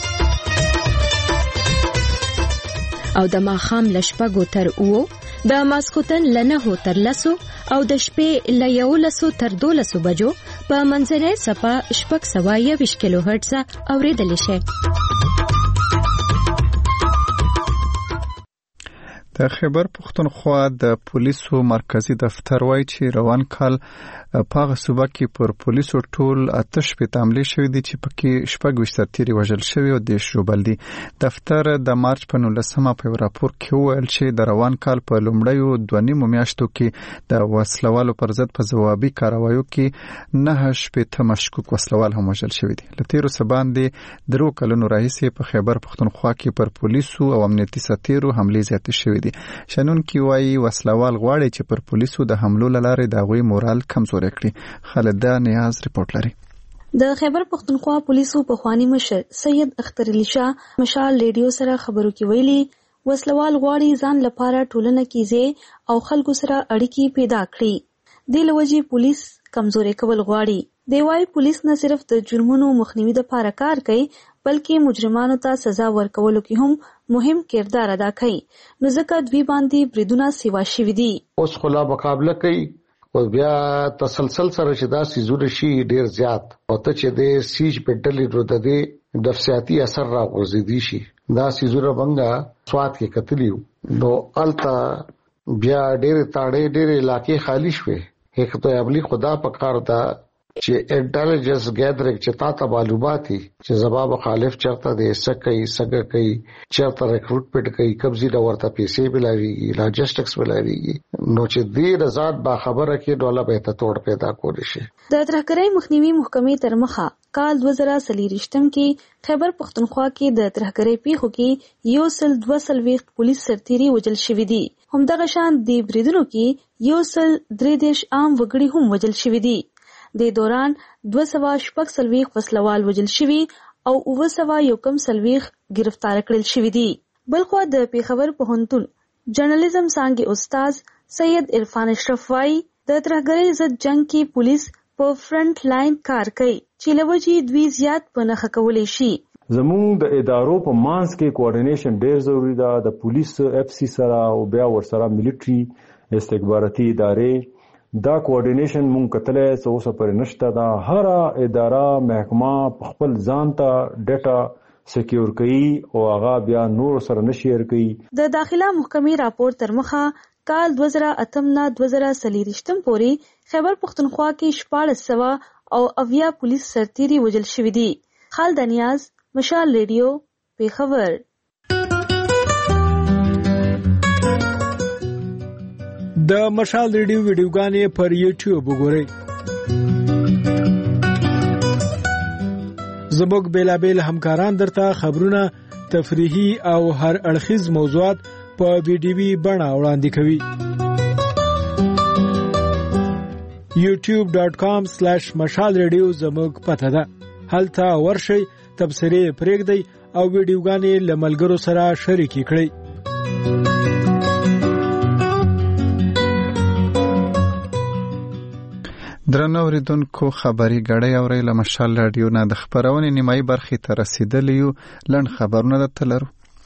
او د ماښام له شپږو تر اوو، د ماسکوتن له نهو تر لسو او د شپې له یولسو تر دولسو بجو په منځنۍ سپه شپږ سوه یوویشت کیلو هرتز اورېدلی شئ. د خیبر پښتونخوا د پولیسو مرکزی دفتر وایي چې روان کال په هغه صوبه کې پر پولیسو ټول اته شپېته حملې شوې دي چې پکې شپږ ویشت سرتیري وژل شوي او دېرش ژوبل دي. دفتر د مارچ په نولسمه په یو راپور کې وویل چې د روان کال په لومړیو دوه نیمو میاشتو کې د وسلوالو پر ضد په ځوابي کاروایو کې نهه شپېته مشکوک وسلوال هم وژل شوي دي. له تېرو څه باندې درو کلونو راهیسې په خیبر پښتونخوا کې پر پولیسو او امنیتي سرتیرو حملې زیاتې شوې دي. شنونکي وایي وسلوال غواړي چې پر پولیسو د حملو له لارې د هغوی مورال کمزوری کړي. خالده نیاز رپورټ لري. د خیبر پښتونخوا پولیسو پخوانی مشر سید اختر علي شاه مشال ریډیو سره خبرو کې ویلي وسلوال غواړي ځان لپاره ټولنه کې ځای او خلکو سره اړیکې پیدا کړي. د لوجي پولیس کمزوري کول غواړي. دی وايي پولیس نه صرف د جرمونو مخنیوي لپاره کار کوي بلکې مجرمانو ته سزا ورکولو کې هم مهم کردار ادا کوي. نو ځکه دوی باندې بریدونه سیوا شوي دي. اوس خلا مقابله کوي او بیا تسلسل سره چې دا سيزونه شي ډیر زیات او ته چې د سیج پټلې ورو د دې نفسیاتي اثر راغورځي شي دا سيزونه بنګا سواد کې کتلیو نو التا بیا ډیر تاړې ډیر علاقې خالی شوه هیڅ ته ابلی خدا پکار دا چې انټيليجنس گیدرینګ چې تاسو معلوماتي چې زبا مخالف چرته د سکه سګه کوي چرته ریکروټمنټ کوي قبضي دا ورته پیسې ملاويږي لاجستکس ملاويږي نو چې دې رضات با خبره کې ډوله به ته توړ پیدا کول شي. د ترهګرۍ مخنیوي محکمې تر مخه کال دوه زره څلوېښتم کې خیبر پښتونخوا کې د ترهګرۍ پیښو کې یو سل دوه څلوېښت پولیس سرتیري وژل شوي دي. همدغه شان د بریدونو کې یو سل درې دېرش عام وګړي هم وژل شوي دي. د دوران دوه سوه شپږ څلوېښت وسلوال وژل شوي او اووه سوه یو کم څلوېښت ګرفتار کړل شوي دي. بلخوا د پېښور پوهنتون جرنالیزم څانګې استاد سید عرفان اشرف وايي د ترهګرۍ ضد جنگ کې پولیس په فرنٹ لاین کار کوي چې لوجي دوی زیات په نښه کولی شي. زموږ د ادارو په مانس کې کوارډینیشن ډیر ضروری ده. د پولیس اف سی سره او بیا ورسره ملټري استخباراتي ادارې دا کوارډینیشن مونږ کتلې څه اوسه پر نشته. دا هر اداره محکمه خپل ځان ته ډیټا سکیور کوي او هغه بیا نور سره نشیر کوي. د داخله محکمې راپور تر مخه کال دوه زره اتم نه دوه زره څلوېښتم پورې خیبر پښتونخوا کې شپاړس سوه او اویا پولیس سرتیري وژل شوي دي. خالده نیاز، مشال ریډیو، پیښور. د مشال ریډیو ویډیوګانې پر یوټیوب وګورئ. زموږ بیلابیل همکاران درته خبرونه، تفریحي او هر اړخیز موضوعات په ویډیوي بڼه وړاندې کوي. یوټیوب ډاٹ کام سلیش مشال ریډیو زموږ پته ده. هلته ورشئ، تبصرې پرېږدئ او ویډیوګانې له ملګرو سره شریکې کړئ. درنو اوریدونکو، خبري غړې اورئ له مشال رادیو نه د خبرونې نیمایي برخې ته رسیدلی یو. لنډ خبرونه درته لرو.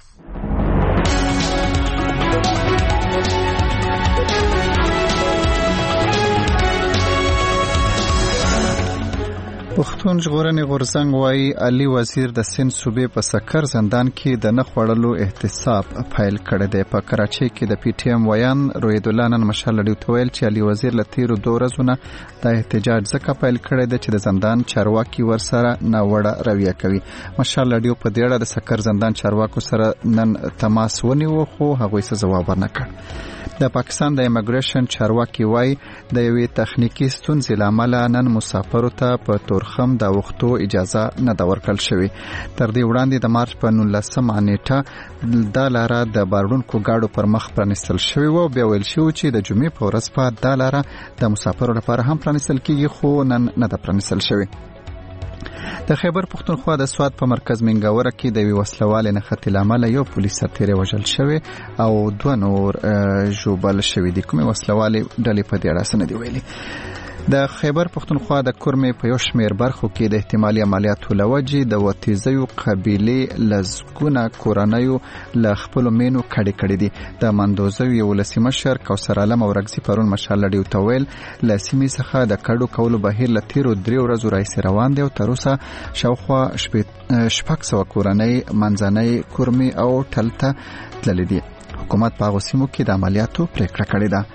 پښتون ژغورنې غورځنګ وايي علي وزیر د سند صوبې په سکر زندان کې د نه خوړلو احتساب پیل کړی دی. په کراچۍ کې د پی ټی ایم ویان روید الله نن مشال رادیو ته ویل چې علي وزیر له تیرو دوه ورځو نه د احتجاج ځکه پیل کړی دی چې د زندان چارواکي ورسره ناوړه رویه کوي. مشال رادیو په دې اړه د سکر زندان چارواکو سره نن تماس ونیو، خو هغوی څه ځواب ورنه کړ. د پاکستان د ایمیګریشن چارواکي وایي د یوې تخنیکی ستونزې له امله نن مسافرو ته په تورخم د وختو اجازه نه ده ورکړل شوې. تر دې وړاندې د مارچ په نولسمه نیټه دا لاره د بارونکو گاډو پر مخ پرانیستل شوې و. بیا ویل شوی چې د جمعې په ورځ په دا لاره د مسافرو لپاره هم پرانیستل کیږي، خو نن نه ده پرانیستل شوې. د خیبر پښتونخوا د سواد په مرکز منګاوره کې د وی وسلوال نښتې لامل یو پولیس سرتیر وژل شوی او دوه نور ژوبل شوی دي. کومه وسلوال ډلې په دې اړه څه نه دی ویلي. د خیبر پښتونخوا د کورمې په یو شمېر برخو کې د احتمالي عملیاتو لوجې د وتیزیو قبیلې لزګونه کورنیو له خپلو مینو کډې کړې دي. د مندوزیو یو ولسمشر کوثر عالم اورګزي پرون مشال رادیو ته ویل له سیمې څخه د کډو کولو بهیر له تیرو درې ورځو راهیسې روان دی او تر اوسه شاوخوا شپږ سوه کورنۍ منځنۍ کورمې او ټلته تللې دي. حکومت په هغو سیمو کې د عملیاتو پریکړه کړې ده.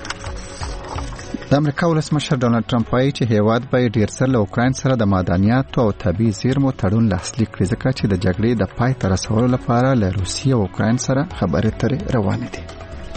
د امریکا ولسمشر ډونالد ټرمپ وايي چې هیواد به ډیر څه له اوکراین سره د معدنیاتو او طبي زیرمو تړون لاسلیک کړي، ځکه چې د جګړې د پای ته رسولو لپاره له روسیې او اوکراین سره خبرې اترې روانې دي.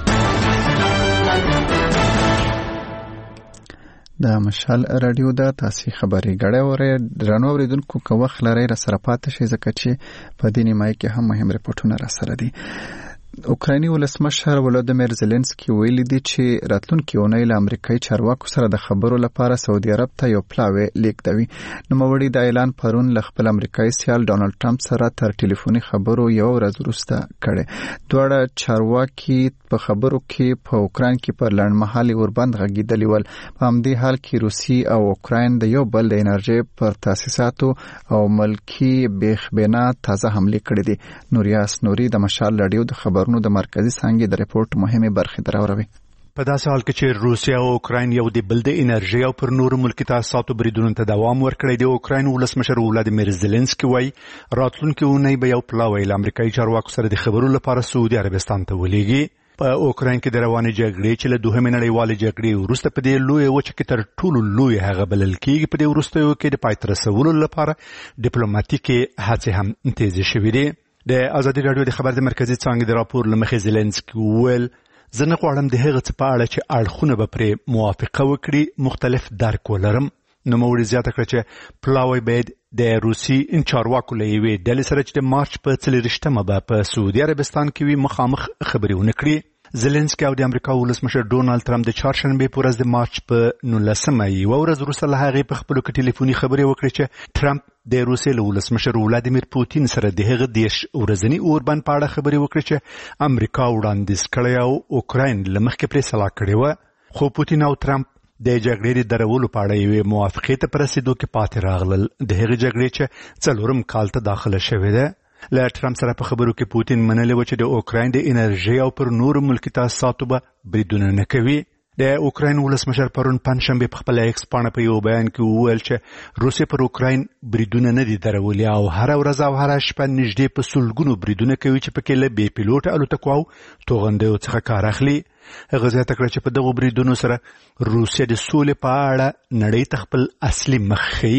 د مشال رادیو د تاسې خبري غړې اورئ. درنو اوریدونکو، که وخت لرئ را سره پاتې شئ، ځکه چې په دې نیمایي کې هم مهم رپورټونه را سره دي. اوکرایني ولسمشر ولودیمیر زيلنسکي ویلي دی چې راتلونکي اونۍ له امریکایي چارواکو سره د خبرو لپاره سعودي عرب ته یو پلاوی لیږدوي. نوموړي د اعلان پرون له خپل امریکایي سیال ډونالد ټرمپ سره تر ټلیفوني خبرو یو ورځ وروسته کړې. دواړه چارواکي په خبرو کې په اوکراین کې پر لنډمهالي اوربند غږیدلي ول. په همدې حال کې روسي او اوکراین د یو بل د انرژي پر تاسیساتو او ملکی بیخبنا تازه حمله کړې دي. نوریاس نوري د مشال رادیو د خبرونو د مرکزی څانګې د ریپورت مهمه برخه دراوروي. په داسې حال کې چې روسیا او اوکراین یو د بل د انرژي او پر نورو ملکی تاسیساتو بریدونو ته دوام ورکړی دی، اوکراین ولسمشر ولادیمیر زيلنسکي وایي راتلونکي اونۍ به یو پلاوی له امریکایي چارواکو سره د خبرو لپاره سعودي عربستان ته ولېږي. په اوکراین کې د روانې جګړې چې له دوهمې نړیوالې جګړې وروسته په دې لویه وچه کې تر ټولو لوی هغه بلل کېږي، په دې وروستیو کې د پای ته رسولو لپاره ډیپلوماټیکې هڅې هم تیزې شوې دي. د ازادي رادیو د خبر د مرکزی څانګې د راپور لمخې زيلنسکي ویل زه نه غواړم د هغه څه په اړه چې اړخونه به پرې موافقه وکړي مختلف درک ولرم. نوموړي زیاته کړه چې پلاوی باید د روسي چارواکو له یوې ډلې سره چې د مارچ په څلېرویشتمه به په سعودي عربستان کې وي مخامخ خبرې ونه کړي. زيلنسکي او د امریکا ولسمشر ډونالد ټرمپ د چهارشنبه په ورځ د مارچ په نولسمه یو ورځ وروسته له هغې په خپلو کې ټلیفوني خبرې وکړې چې ټرمپ د روسیې له ولسمشر ولادیمیر پوتین سره د هغه دیش ورځنی اوربند په اړه خبرې وکړې چې امریکا وړاندیز کړی او اوکراین له مخکې پرې سلا کړې وه، خو پوتین او ټرمپ د جګړې د درولو په اړه یوې موافقې ته په رسېدو کې پاتې راغلل. د هغې جګړې چې څلورم کال ته داخله شوې ده. له ټرمپ سره په خبرو کې پوتین منلې و چې د اوکراین د انرژي او پر نورو ملکی تاسیساتو به بریدونه نه کوي. د اوکراین ولسمشر پرون پنځشنبه په خپل ایکس پاڼه په یو بیان کې وویل چې روسیه پر اوکراین بریدونه نه دي درولي او هر ورځ او هر شپه نږدې په سلګونو بریدونه کوي چې پکې له بې پیلوټ الوتکو او توغندیو څخه کار اخلي. هغه زیاته کړه چې په دغو بریدونو سره روسیه د سولې په اړه نړۍ ته خپل اصلي مخ ښیي.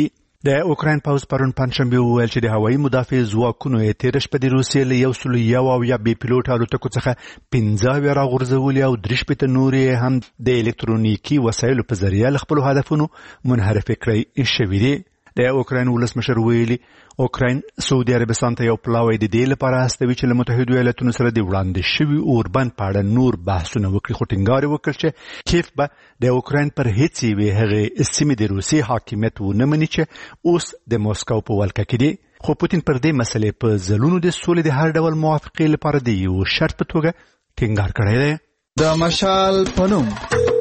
د اوکراین پوز پرون پنځشنبه وویل چې د هوایي مدافع ځواکونو یې تېره شپه د روسیې له یو سل یو اویا بې پیلوټ الوتکو څخه پنځه اویا راغورځولي او درې شپېته نورې هم د الکترونیکي وسایلو په ذریعه له خپلو هدفونو منحرف کړی شوي دي. د اوکراین ولسمشر ویلي اوکراین سعودي عربستان ته یو پلاوی د دې لپاره استوي چې له متحدو ایالاتونو سره د وړاندې شوي اوربند په اړه نور بحثونه وکړي، خو ټینګار یې وکړ چې کیف به د اوکراین پر هیڅ یوې هغې سیمې د روسیې حاکمیت ونه مني چې اوس د موسکو په ولکه کې دي. خو پوتین پر دې مسلې په ځلونو د سولې د هر ډول موافقې لپاره د یو شرط په توګه ټینګار کړی دی. د مشال په نوم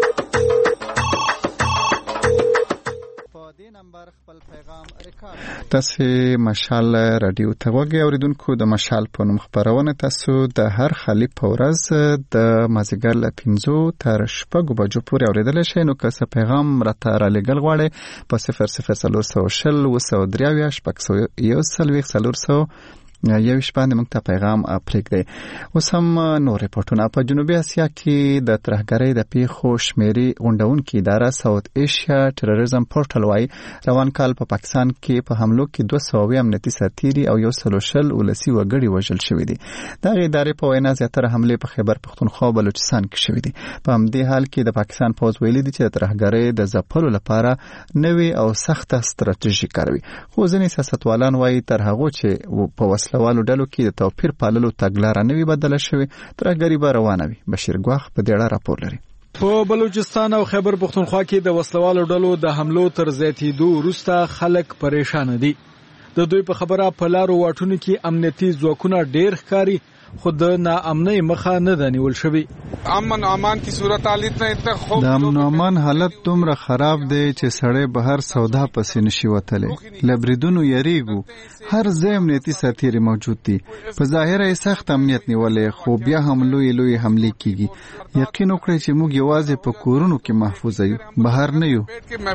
تاسو مشال رادیو ته وګورئ اوریدونکو. د مشال په نوم خبرونه تاسو د هر خالي په ورځ د مازیګر له پنځو تر شپږو بجو پورې اوریدل شئ. نو که څه پیغام راته را لېږل غواړئ په صفر صفر څلور سوه شل اووه سوه درې اویا شپږ سوه یو څلوېښت څلور سوه یویش باندې موږ ته پیغام پرېږدئ. اوس هم نور ریپورټونه. په جنوبي اسیا کې د ترهګرۍ د پیښو شمېرې غونډونکې اداره ساوت ایشیا ټیرریزم پورټل وایي روان کال په پاکستان کې په حملو کې دوه سوه اویا امنیتي سرتیري او یو سل شل ولسي وګړي وژل شوي دي. دغه ادارې په وینا زیاتره حملې په خیبر پښتونخوا او بلوچستان کې شوي دي. په همدې حال کې د پاکستان پوځ ویلي دي چې د ترهګرۍ د ځپلو لپاره نوې او سخته ستراتیژي کاروي. خو ځینې سیاستوالان وایي تر هغو چې په وسلوالو ډلو کې د توپیر پاللو تګلاره نوي بدله شوې ترهګري به روانه وي. بشیر ګواخ په دې اړه راپور لري. په بلوچستان او خیبر پښتونخوا کې د وسلوالو ډلو د حملو تر زیاتېدو وروسته خلک پریشان دي. د دوی په خبره په لارو واټونو کې امنیتي ځواکونه ډېر ښکاري، خو د ناامنۍ مخه نه ده نیول شوې. امن امان کی صورتحال اتنا خوف د امن امان حالت دومره خراب دی چې سړی بهر سودا پسې نشي وتلی. له بریدونو یریږو، هر ځای امنیتي سرتیري موجود دي. په ظاهره یې سخت امنیت نیولی، خو بیا هم لوی لوی حملې کیږي. یقین وکړئ چې موږ یوازې په کورونو کې محفوظ یو، بهر نه یو.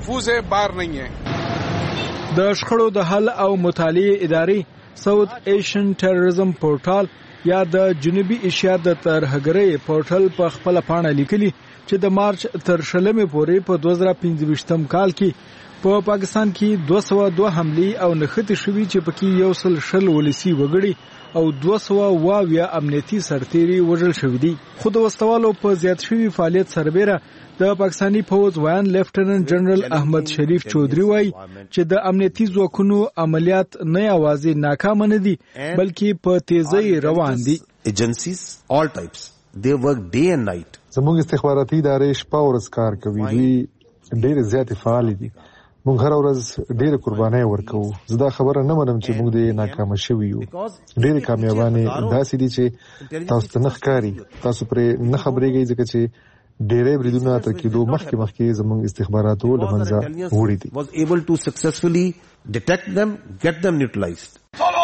د شخړو د حل او مطالعې ادارې ساوت ایشین ټیرریزم پورټال یا د جنوبي ایشیا د ترهګرۍ پورټل په خپل پاڼه لیکلي چې د مارچ تر شلمې پورې په دوه زره پنځه کال کې په پاکستان کې دوه سوه دوه حملې او نښتې شوي چې پکې یو سل شل ولسي وګړي او دوه سوه اووه اویا امنیتي سرتیري وژل شوي دي. خو د وسلوالو په زیات شوي فعالیت سربیره د پاکستانی پوځ ویان لیفټننټ جنرال احمد شریف چودھری وایي چې د امنیتي ځواکونو عملیات نه یوازې ناکام نه دي بلکې په تیزی روان دي. ایجنسیز all types they work day and night. زموږ استخباراتي ادارې شپه او ورځ کار کوي. دوی ډېر زیات فعال دي. موږ هر ورځ ډېر قرباني ورکوو. زه دا خبره نه منم چې موږ دې ناکام شوي یو. ډېر کامیابانه داسې دي چې تاسو ته نه ښکاري. تاسو پرې نه خبرېږئ ځکه چې ډېرې بریدونه تر کېدو مخکې مخکې زموږ استخباراتو له منځه وړي دي. was able to successfully detect them, get them neutralized.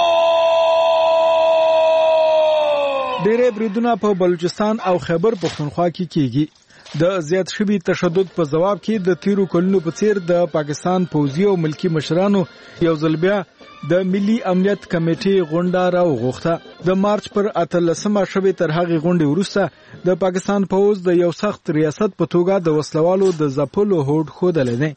ډېرې بریدونه په بلوچستان او خیبر پښتونخوا کې کېږي. د زیات شوي تشدد په ځواب کې د تیرو کلونو په څیر د پاکستان پوځي او ملکی مشرانو یو ځل بیا د ملي امنیت کمیټې غونډه راوغوښته. د مارچ پر اتلسمه شوې تر هغې غونډې وروسته د پاکستان پوځ د یو سخت ریاست په توګه د وسلوالو د ځپلو هوډ ښودلی دی.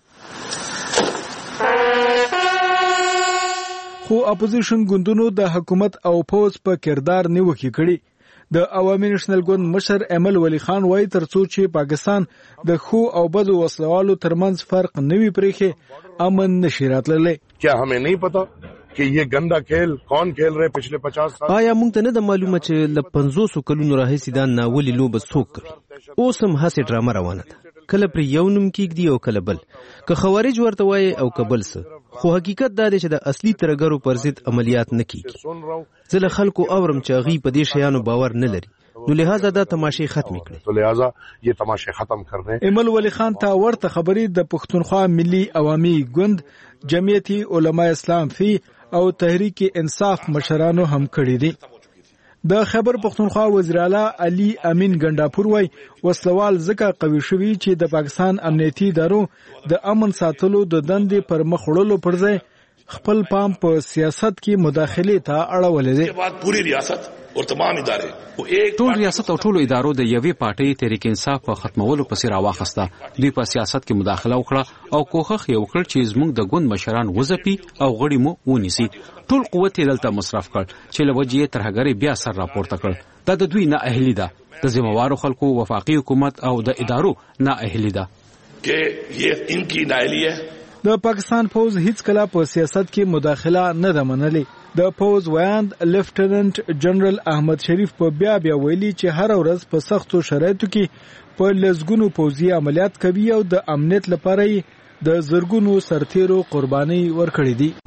خو اپوزیشن ګوندونو د حکومت او پوځ په کردار نیوکې کړي. د عوامي نېشنل ګوند مشر ایمل ولی خان وایي ترڅو چې پاکستان د ښو او بدو وسلوالو ترمنځ فرق نه وي پرېښی امن نشي راتللی. کیا همیں نہیں پتا کہ یہ گندا کھیل کون کھیل رہے پچھلے پچاس سال؟ آیا موږ ته نه د معلومه چې له پنځوسو کلونو راهیسې دا ناولې لوبه څوک کوي؟ اوس هم هسې ډرامه روانه ده. کله پرې یو نوم کېږدي او کله بل، که خوارج ورته وایي او که بل څه. خو حقیقت دا دی چې د اصلي ترهګرو پر ضد عملیات نه کېږي. زه له خلکو اورم چې هغوی په دې شیانو باور نه لري، نو لہذا دا تماشې ختمې کړې. تو لہذا یہ تماشې ختم کرنے. ایمل ولی خان ته ورته خبرې د پښتونخوا ملي عوامي ګوند، جمعیت علماء اسلام فی او تحریک انصاف مشرانو هم کړي دي. د خیبر پښتونخوا وزیر اعلی علي امین ګنڈاپور وای وسلوال ځکه قوي شوي چې د پاکستان امنیتي ادارو د امن ساتلو د دندې پر مخ وړلو پر ځای خپل پام په سیاست کې مداخله ته اړولې دي. بعد پوری ریاست او تمام ادارې ټول ریاست او ټول ادارو د یوې پارټۍ تحریک انصاف په ختمولو پسې راواخسته. دوی په سیاست کې مداخله وکړه او کوښښ یې وکړ چې زموږ د ګوند مشران وځپي او غړي مو ونیسي. ټول قوت یې دلته مصرف کړ چې له وجې ترهګرۍ بیا سر راپورته کړ. دا د دوی نااهلي ده، د ذمہوارو خلکو وفاقي حکومت او د ادارو نااهلي ده. کې یې انکی نااهلي ہے. د پاکستان پوز هیڅ کله په سیاست کې مداخله نه ده منلې. د پوز ویاند لیفټیننټ جنرال احمد شریف په بیا بیا ویلي چې هر ورځ په سختو شرایطو کې په لزګونو پوزي عملیات کوي او د امنیت لپاره د زرګونو سرتیرو قرباني ورکړي دي.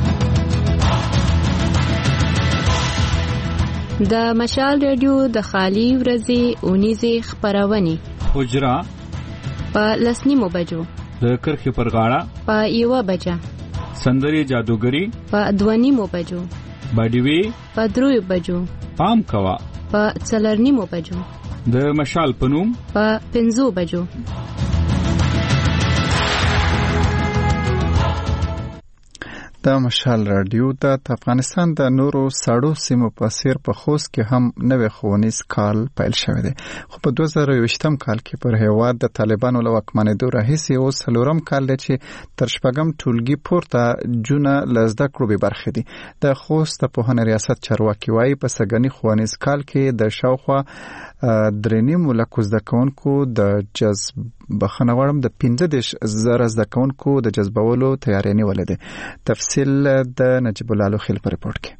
د مشال رادیو د خالی ورځې اونیزه خبرونه حجرا په لسنیمو بجو، د کرخې پر غاړه په یوه بجه، سندري جادوګری په دوانیمو بجو، باډیوي په دروي بجو، پام کوا په څلرنیمو بجو، د مشال پنوم په پنځو بجو. د مشال رادیو د افغانستان د نورو ساړو سیمو په څیر په خوست کې هم نوې ښوونیز کال پیل شوی دی، خو په دوه زره یوویشتم کال کې پر هیواد د طالبانو له واکمنېدو راهیسې اوس څلورم کال دی چې تر شپږم ټولګي پورته جونه له زده کړو بې برخې دي. د خوست د پوهنې ریاست چارواکي وایي په سږني ښوونیز کال کې د شاوخوا درې نیم لکو زده کوونکو د جذب بخښنه غواړم د پنځه دېرش زره زده کوونکو د جذبولو تیاری نیولې ده. تفصیل د نجیب الله لوخیل په ریپورت کې.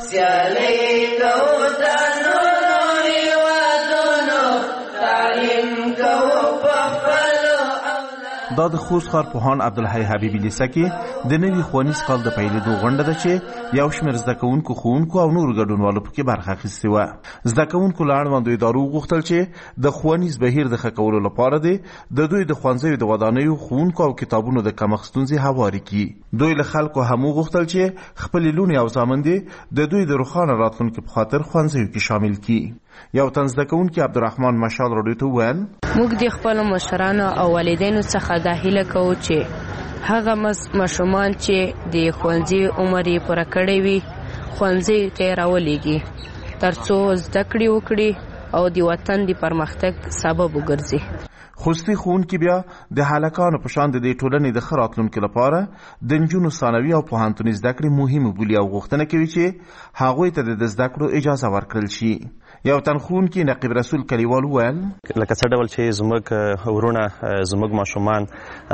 دا د خوست ښار پوهان عبدالحی حبیبي لیسه کې د نوي ښوونیز کال د پیلېدو غونډه ده چې یو شمېر زده کوونکو ښوونکو او نورو ګډونوالو پکې برخه اخیستې وه. زده کوونکو له اړوندو ادارو وغوښتل چې د ښوونیز بهیر د ښه کولو لپاره دی د دوی د ښوونځیو د ودانیو ښوونکو او کتابونو د کمښت ستونزې هوارې کړي. دوی له خلکو هم وغوښتل چې خپلې لوڼې او زامن دي د دوی د روښانه راتلونکي په خاطر ښوونځیو کې شامل کړي. یو تن زده کوونکی عبدالرحمن مشال راډیو ته وویل موږ د خپلو مشرانو او والدینو څخه دا هیله کوو چې هغه ماشومان چې د ښوونځي عمر یې پوره کړی وي ښوونځیو ته یې راولېږي تر څو زده کړې وکړي او د وطن د پرمختګ سبب وګرځي. خوستي ښوونکي بیا د هلکانو په شان د دې ټولنې د ښه راتلونکي لپاره د نجونو ثانوي او پوهنتوني زده کړې مهمې بولي او غوښتنه کوي چې هغوی ته د زده کړو اجازه ورکړل شي. یو تن ښوونکي نقیب رسول کلیوال وویل لکه څه ډول چې زموږ ورونه زموږ ماشومان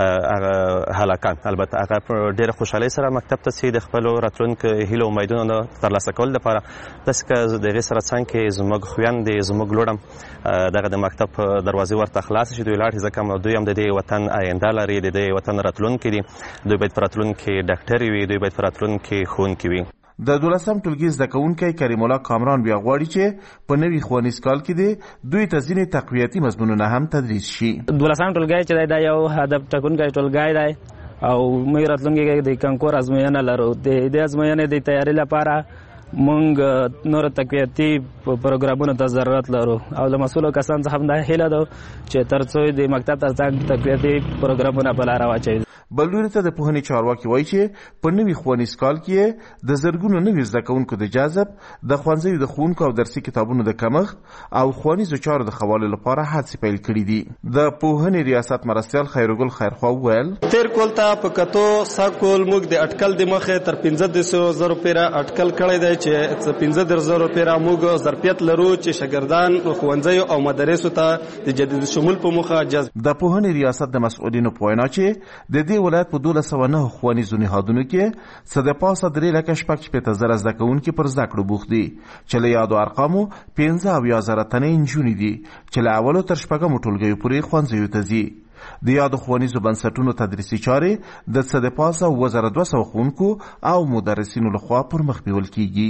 هلکان البته هغه ډېره خوشحالۍ سره مکتب ته ځي د خپلو راتلونکو هیلو امیدونو ترلاسه کولو لپاره، داسې که د هغې سره څنګ کې زموږ خویندې زموږ لوړ هم دغه د مکتب دروازې ورته خلاصې شي دوی لاړ شي، ځکه دوی هم د دې وطن آینده لري، د دې وطن راتلونکي دي، دوی باید په راتلونکي ډاکټرې وي، دوی باید په راتلونکي ښوونکي وي. د دولسم ټولګي زده کوونکی کریم الله کامران بیا غواړي چې په نوي ښوونیز کال کې دی دوی ته ځینې تقویتي مضمونونه هم تدریس شي. دولسم ټولګی چې دی دا یو هدف ټاکونکی ټولګی دی او موږ راتلونکي کې د کانکور ازموینه لرو. د دې ازموینې د تیاری لپاره مونږ نور تقویتي پروګرامونو ته ضرورت لرو او له مسؤلو کسانو څخه هم دا هیله ده چې تر څو د مکتب تر څنګ تقویتي پروګرامونه په لاره واچوي. بل لوري ته د پوهنې چارواکي وایي چې په نوي ښوونیز کال کې د زرګونو نوي زده کوونکو د جذب د ښوونځیو د ښوونکو او درسي کتابونو د کمښت او ښوونیزو چارو د ښه والي لپاره هڅې پیل کړي دي. د پوهنې ریاست مرستیال خیرګل خیرخوا وویل تیر کال ته په کتو ساکول موږ د اټکل د مخې تر پنځه دېرش زره پیره اټکل کړی دی چې پنځه دېرش زره پیره موږ ظرفیت لرو چې شاګردان ښوونځیو او مدارسو ته د جدید شمول په موخه جذب. د پوهنې ریاست د مسؤلینو په وینا چې د دې ولایت په دولس سوه نهه ښوونیزو نهادونو کې څه د پاسه درې لکه شپږ شپېته زره زده کوونکي پر زده کړو بوخت دي چې له یادو ارقامو پنځه اویا زره تنې نجونې دي چې له اولو تر شپږمو ټولګیو پورې ښوونځیو ته ځي. د یادو ښوونیزو بنسټونو تدریسي چارې د څه د پاسه اووه زره دوه سوه ښوونکو او مدرسینو لخوا پرمخ بیول کیږي.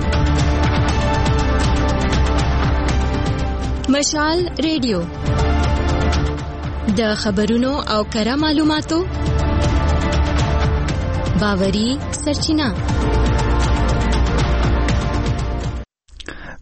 مشال ریډیو د خبرونو او کره معلوماتو باوري سرچینه.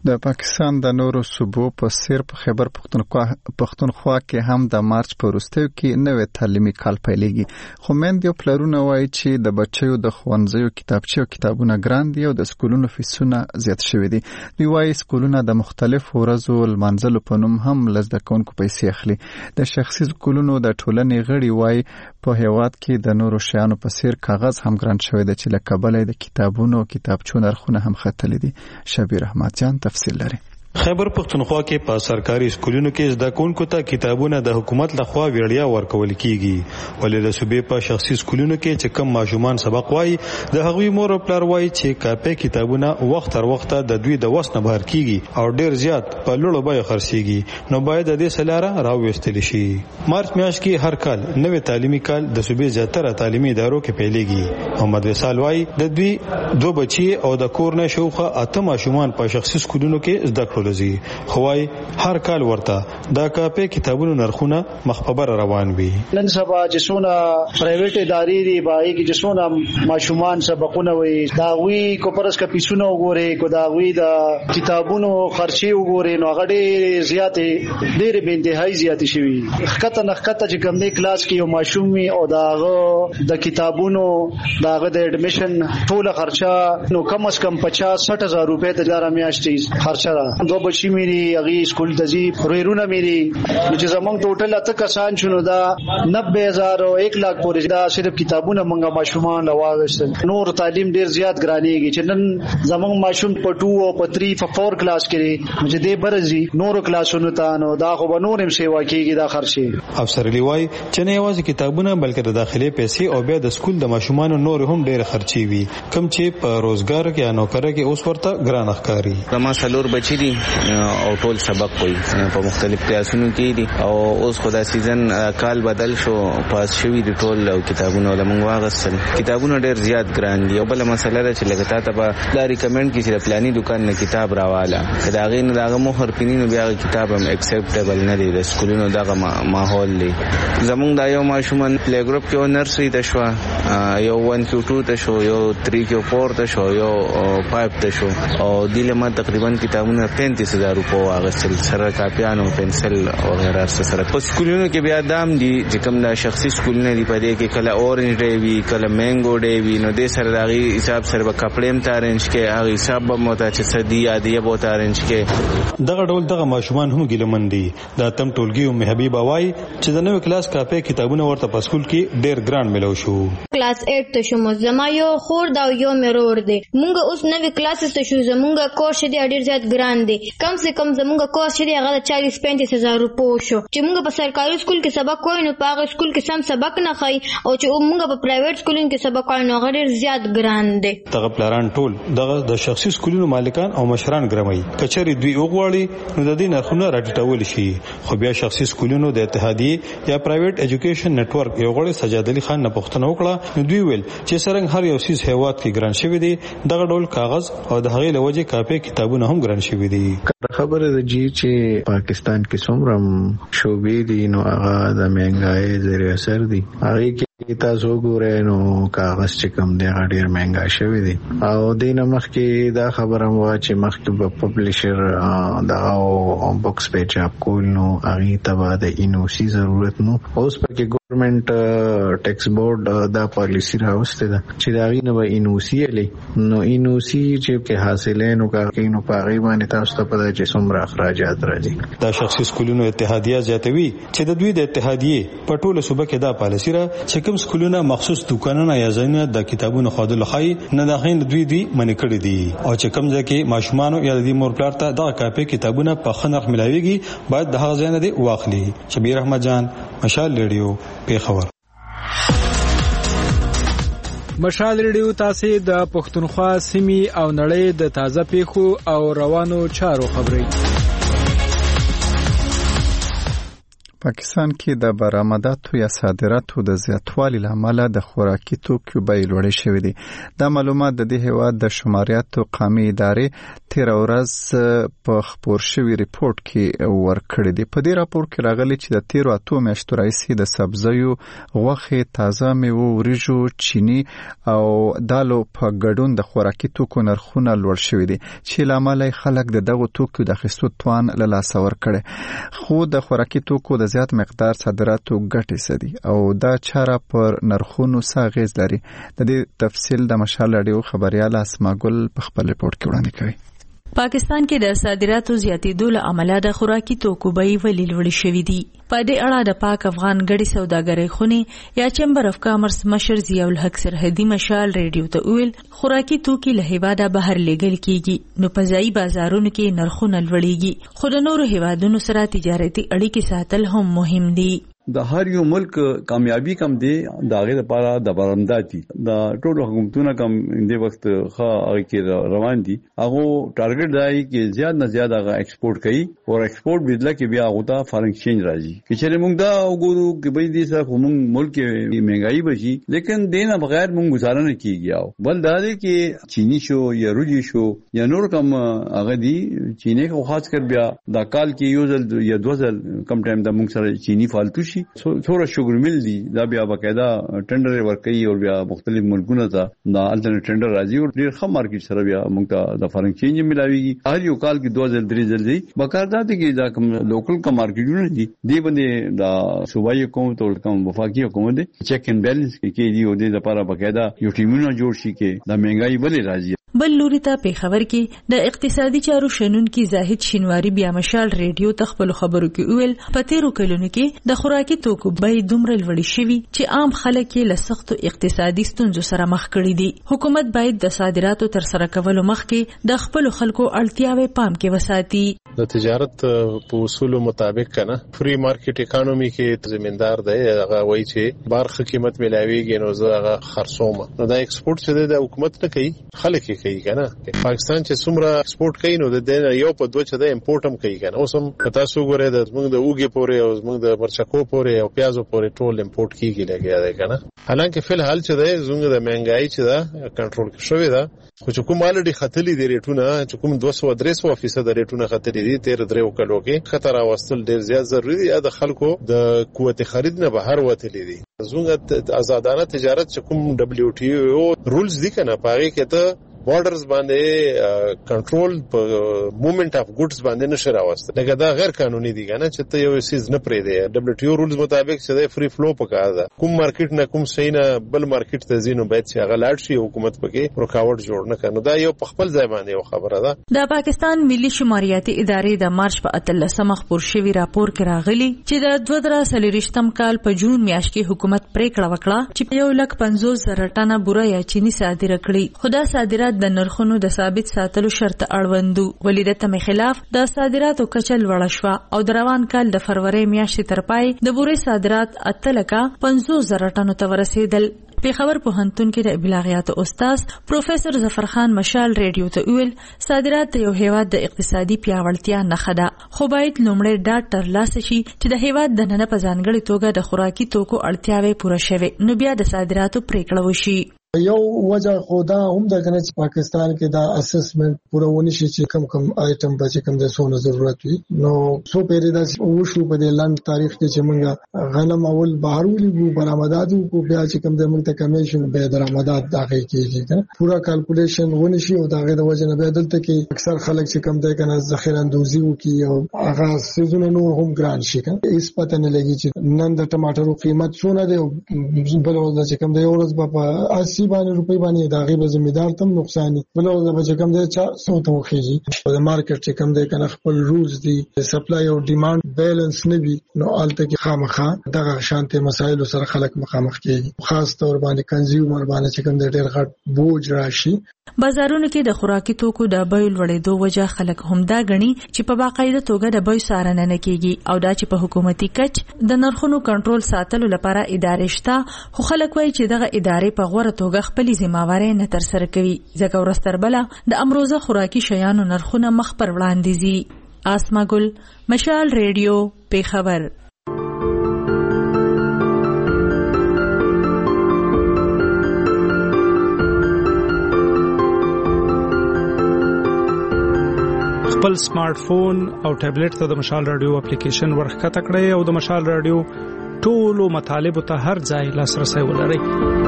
د پاکستان د نورو صوبو په څیر په خیبر پختونخوا پختونخوا کې هم د مارچ په وروستیو کې نوې تعلیمي کال پیلېږي خو میندې او پلرونه وایي چې د بچیو د ښوونځیو کتابچې او کتابونه ګران دي او د سکولونو فیسونه زیات شوي دي. دوی وایي سکولونه د مختلفو ورځو لمانځلو په نوم هم له زده کوونکو پیسې اخلي. د شخصي سکولونو د ټولنې غړي وایي په هیواد کې د نورو شیانو په څیر کاغذ هم ګران شوی دی چې له کبله د کتابونو او کتابچو نرخونه هم ختلي دي. شبیر احمد جان تفصیل لري. خیبر پختونخوا کې په سرکاري سکولونو کې زده کوونکو ته کتابونه د حکومت لخوا ویړیا ورکول کیږي ولې د صوبې په شخصي سکولونو کې چې کم ماشومان سبق وایي د هغوی مور او پلار وایي چې کاپي کتابونه وخت تر وخته د دوی د وس نه بهر کیږي او ډیر زیات په لوړو بیه خرڅيږي نو باید د دې سلاره راوېستل شي. مارچ میاشت کې هر کال نوې تعلیمي کال د صوبې زیاتره تعلیمي ادارو کې پیلېږي. محمد وصال وایي د دوی دوه بچي او د کور نه شوخه اته ماشومان په شخصي سکولونو کې زده کړل خوای هر کال ورته دا کاپي کتابونو نرخونه مخبر روان وي. نن سبا چې څونه پرایویټ ادارې دي بای کې چې څونه ماشومان سبقونه وي دا وی کو پرس کا پیسونه وګوري کو دا وی دا کتابونو خرچي وګوري نو غړي زیاتې ډېر به انتهایی زیاتې شوي. خطه نخته چې کوم دی کلاس کې یو ماشوم وي او داغه د کتابونو داغه د اډمیشن ټول خرچه نو کم از کم پچاس سठ هزار روپے د لاره میاشتې خرچه ده. دو بچی میری اغي سکول تزي پرېرونه میری چې زمونږ ټوټل اته کسان شنو دا نبے هزار او یک لک پورې دا صرف کتابونه مونږه ماشومان لواغستل. نور تعلیم ډیر زیات ګرانیږي چې نن زمونږ ماشوم په ټو او په تری په فور کلاس کې چې دې برزي نور کلاسونو ته نو دا خو به نور هم سیوا کیږي دا خرچه. افسر لیوای چې نه یوازې کتابونه بلکې د داخلي پیسې او بیا د سکول د ماشومان نور هم ډیر خرچي وي کم چې په روزګار کې یا نوکر کې اوس ورته ګران ښکاري. زما څلور بچی دي او ټول سبق کوي په مختلف کلاسونو کې دي او اوس خدا سیزن کال بدل شو پاس شوی دي ټول او کتابونه لمون واغسل. کتابونه ډیر زیات ګران دي او بل مسله ده چې لګتا ته به دا ریکمند کی چې پلاني دکان نه کتاب راواله دا غین داغه مخر پینینو بیا کتاب هم اکسپټیبل نه دی. د سکولونو دغه ماحول دی. زمونږ دا یو ماشومان پلی ګروپ کې نرسري ته شو یو ون کیو ټو ته شو یو تری کیو فور ته شو یو فایو ته شو او دله ما تقریبا کتابونه پینتیس هزار روپو واغسل سره کاپیانو پنسل او غیره سره. په سکولونو کې بیا دام دي چې کوم د شخصي سکولونه دی په دې کې کله اورنج ډے وی کله مینګو ډے وی نو دې سره دغه حساب سره به کپړیم تارنج کې هغه حساب به مو ته چې سدي یادې به تارنج کې دغه ډول دغه ماشومان هم ګیلمن دي. دا تم ټولګي او حبیب وای چې د نوې کلاس کاپي کتابونه ورته په سکول کې ډېر ګران ملو شو. کلاس اټ ته شو زما یو خور دا یو مرور دی مونږ اوس نوې کلاس ته شو زمونږ کورس دی ډېر زیات ګران دی کم سے کم زمونږ کورس دی هغه چالیس پینتیس هزار روپو شو. چې مونږ په سرکاري سکول کې سبق کوی نو په هغه سکول کې سم سبق نه خای او چې مونږ په پرایویټ سکولونو کې سبق کوی نو هغه ډېر زیات ګران دی. دغه پلان ټول دغه د شخصي سکولونو مالکان او مشران ګرمي کچري دوی وګواړي نو د دې نرخونه راټیټول شي. خو بیا شخصي سکولونو د اتحادیه یا پرایویټ ایجوکیشن نتورک یو غړي سجاد علي خان نه پوښتنه وکړه نو دوی ویل چې سرنګ هر یو سیس هیواد کې ګران شوی دی دغه ډول کاغذ او د هغې لوجه کاپي کتابونه هم ګران شوی دي. خبره ده چې پاکستان کې څومره شوبې دي نو هغه د مهنګای ذریعہ اثر دي هغه کې تاسو ګورئ نو کاغذ چې کوم دی هغه ډیر مهنګا شوی دی او دینه مخکې دا خبره مو چې مخکې په پبلشر دا او بوکس په چاپ کول نو هغه تبا د انوسی ضرورت نو اوس پکې ګورنمنت ټیکس بورډ دا پالیسی راوسته ده چې دا غي نو انوسی لې نو انوسی چې کې حاصلې نو کار نو پاره باندې تاسو ته پته چې څومره اخراجات راځي. دا شخصي سکولونو اتحادیه زیاتوي چې د دوی د اتحادیه په ټوله صوبه کې دا پالیسی را چې کوم سکولونه مخصوص دکانونه یا ځایونه د کتابونو خودلو خای نه د غین دوی دی منې کړی دي او چې کوم ځکه ماشومان یا د مور پلار ته د کاپي کتابونه په خنرخ ملاويږي باید د هغه ځای نه دی واخلي. شبیر احمد جان مشال ریډیو پیښور. مشال ریډیو تاسو د پښتونخوا سیمې او نړۍ د تازه پیښو او روانو چارو خبري پاکستان کې د برآمداتو یا صادراتو د زیاتوالي لامل د خوراکي توکو بیې لوړې شوې دي. دا معلومات د دې هیواد د شماریاتو قومي ادارې تیر ورځ په خپور شوی ریپورت کې ورکړی دی. په دې راپور کې راغلي چې د تیر اتو میاشتو راهیسې د سبزیو، غوښې، تازه میوو، وریجو، چینی او دالو په ګډون د خوراکي توکو نرخونه لوړ شوي دي چې لامل خلک د دغو توکو د اخیستو توان له لاسه ورکړي. خو د خوراکي توکو د زیات مقدار صادراتو ګټې څه دي او دا چاره پر نرخونو څه اغیز لري؟ د دې تفصیل د مشال راډیو خبريال اسما ګل په خپل ریپورت کې وړاندې کوي. پاکستان کې د صادراتو زیاتېدو له امله د خوراکي توکو بیې ولې لوړې شوې دي. په دې اړه د پاک افغان ګډي سوداګرۍ خونې یا چمبر اف کامرس مشر ضیاء الحق سرحدي مشال ریډیو ته ویل خوراکي توکي له هیواده بهر لیږل کیږي نو په ځایي بازارونو کې نرخونه لوړېږي خو د نورو هیوادونو سره تجارتي اړیکې ساتل هم مهم دي. د هر یو ملک کامیابی کم دی د هغه لپاره د برآمداتي د ټولو حکومتونو کم د وخت ښه هغه کې روان دي. هغه ټارګټ دی چې زیات نه زیات هغه ایکسپورت کوي او ایکسپورت بدله کې بیا هغه ته فارن ایکسچینج راځي. چې موږ دا وګورو چې به دې سره کوم ملک کې مهنګای بشي لیکن دینه بغیر موږ گزاره نه کیږي. او بل دا دی چې چینی شو یا روجي شو یا نور کم هغه دي چینی کو خاص کر بیا د کال کې یو ځل یا دوه ځل کم ټایم د موږ سره چینی فالتو شي څوره شوګر مل دي دا بیا باقاعده ټندر ورکوي او بیا مختلف ملکونو ته د الټرنیټ ټندر راځي او ډیر ښه مارکیټ سره بیا موږ ته د فارن ایکسچینج ملاويږي. هر یو کال کې دوه ځل درې ځل دي باقاعده دي کې دا کوم لوکل کا مارکیټونه دي دی باندې د صوبایي حکومت او کوم وفاقي حکومت چیک اینڈ بیلنس کې دی او د لپاره باقاعده یو ټیمونه جوړ شي کې د مهنګای بلې راځي. بل لوري ته پیښور کې د اقتصادي چارو شنونکي زاهد شینواری بیا مشال ریډیو ته خپل خبرو کې ویل په تیرو کلونو کې د خوراکي توکو بیې دومره لوړې شوي چې عام خلک یې له سختو اقتصادي ستونزو سره مخ کړي دي. حکومت باید د صادراتو تر سره کولو مخکې د خپل خلکو اړتیاوې پام کې وساتي. د تجارت په اصولو مطابق کنه فری مارکیټ اکانومي کې زمیندار دی هغه وایي چې بارخه قیمت ملاويږي نو زه هغه خرڅوم. نو دا ایکسپورت چې د حکومت نه کوي خلک کوي کنه. پاکستان چې څومره ایکسپورت کوي نو د دې یو په دوه چې د امپورټ هم کوي کنه. اوس هم تاسو ګورئ د موږ د اوګي پورې او موږ د مرچکو پورې او پیازو پورې ټول امپورټ کیږي لګیا دی کنه. حالانکه فل حال چې د زونګ د مهنګای چې دا کنټرول شوی دا خو چې کوم الډي خطلې دی ریټونه چې کوم دوه سوه درې سوه فیصد ریټونه خطلې دي تیر درې وکړو کې خطر واستل ډیر زیات ضروری دی. د خلکو د قوت خرید نه بهر وتلې دي. زونګ آزادانه تجارت چې کوم دبليو ټي او رولز دي کنه پاره کې ته بارډرز باندې کنټرول په موومېنټ اف ګډز باندې نشه راوسته. لکه دا غیر قانوني دي کنه چې ته یو سیز نه پرې دی. دبليو ټي او رولز مطابق چې د فری فلو پکار ده کوم مارکیټ نه کوم شي نه بل مارکیټ ته زینو باید چې هغه لاړ شي حکومت پکې رکاوټ جوړ نه کړي. دا یو په خپل ځای باندې یو خبره ده. د پاکستان ملي شماریاتي ادارې د مارچ په اتلسمه خپور شوی راپور کې راغلي چې د دوه زره څلوېښتم کال په جون میاشت کې حکومت پریکړه وکړه چې یو لک پنځوس زره ټنه بوره یا چینی صادره کړي. خو دا صادرات د نرخونو د ثابت ساتلو شرط اړوندو ولې د تمې خلاف د صادراتو کچه لوړه شوه او د روان کال د فروری میاشتې تر پای د بورې صادرات اته لکه پنځوس زره ټنو ته ورسېدل. پیښور پوهنتون کې د ابلاغیات استاد پروفیسور ظفر خان مشال ریډیو ته ویل صادرات د یو هیواد د اقتصادي پیاوړتیا نښه ده خو باید لومړی ډاډ ترلاسه شي چې د هیواد دننه په ځانګړې توګه د خوراکي توکو اړتیاوې پوره شوې نو بیا د صادراتو پریکړه وشي. یو وجه خدا هم د کنه چې پاکستان کې دا اسسمنت پوره ونی شي چې کم کم آیټم به کم د سونه ضرورت وي. نو سو پیری دا وشو په دې لاند تاریخ کې چې موږ غنم اول بهر ولګو برآمدات کو بیا چې کم د موږ ته کمیشن به درآمدات داخل کیږي کنه پورا کیلکولیشن ونی شي او داغه د وجه نه به دلته کې اکثر خلک چې کم د کنه ذخیره اندوزي وکي او هغه سيزونه نور هم ګران شي کنه. هیڅ پته نه لګي چې نن د ټماټرو قیمت څونه دی بل ول چې کم د یو ورځ په اسی باندې روپۍ باندې دا غیب زمیدار تم نقصان بل او د چې کم دی چا څو ته وخیږي په مارکیټ چې کم دی کنه خپل رولز دی سپلای او ډیماند بیلانس نه وي نو الته کې خامخا دغه شانته مسایل سره خلک مخامخ کیږي خاص تور باندې کنزیومر باندې چې کم دی ډېر غټ بوج راشي. بازارونو کې د خوراکي توکو د بیو لوړېدو وجه خلک همدا غني چې په باقاعده توګه د بیو څارنه نه کیږي او دا چې په حکومتي کچ د نرخونو کنټرول ساتلو لپاره ادارې شته خو خلک وایي چې دغه ادارې په غوړه توګه خپل ذمہواری نه تر سره کوي ځکه ورستربله د امروزه خوراکي شیانو نرخونه مخ پر وړاندې ځي. اسما ګل مشال ریډیو پیښور. خپل سمارټ فون او ټابلیټ ته د مشال رادیو اپلیکیشن ورخکته کړئ او د مشال رادیو ټولو مطالبو ته هر ځای لاسرسی ولرئ.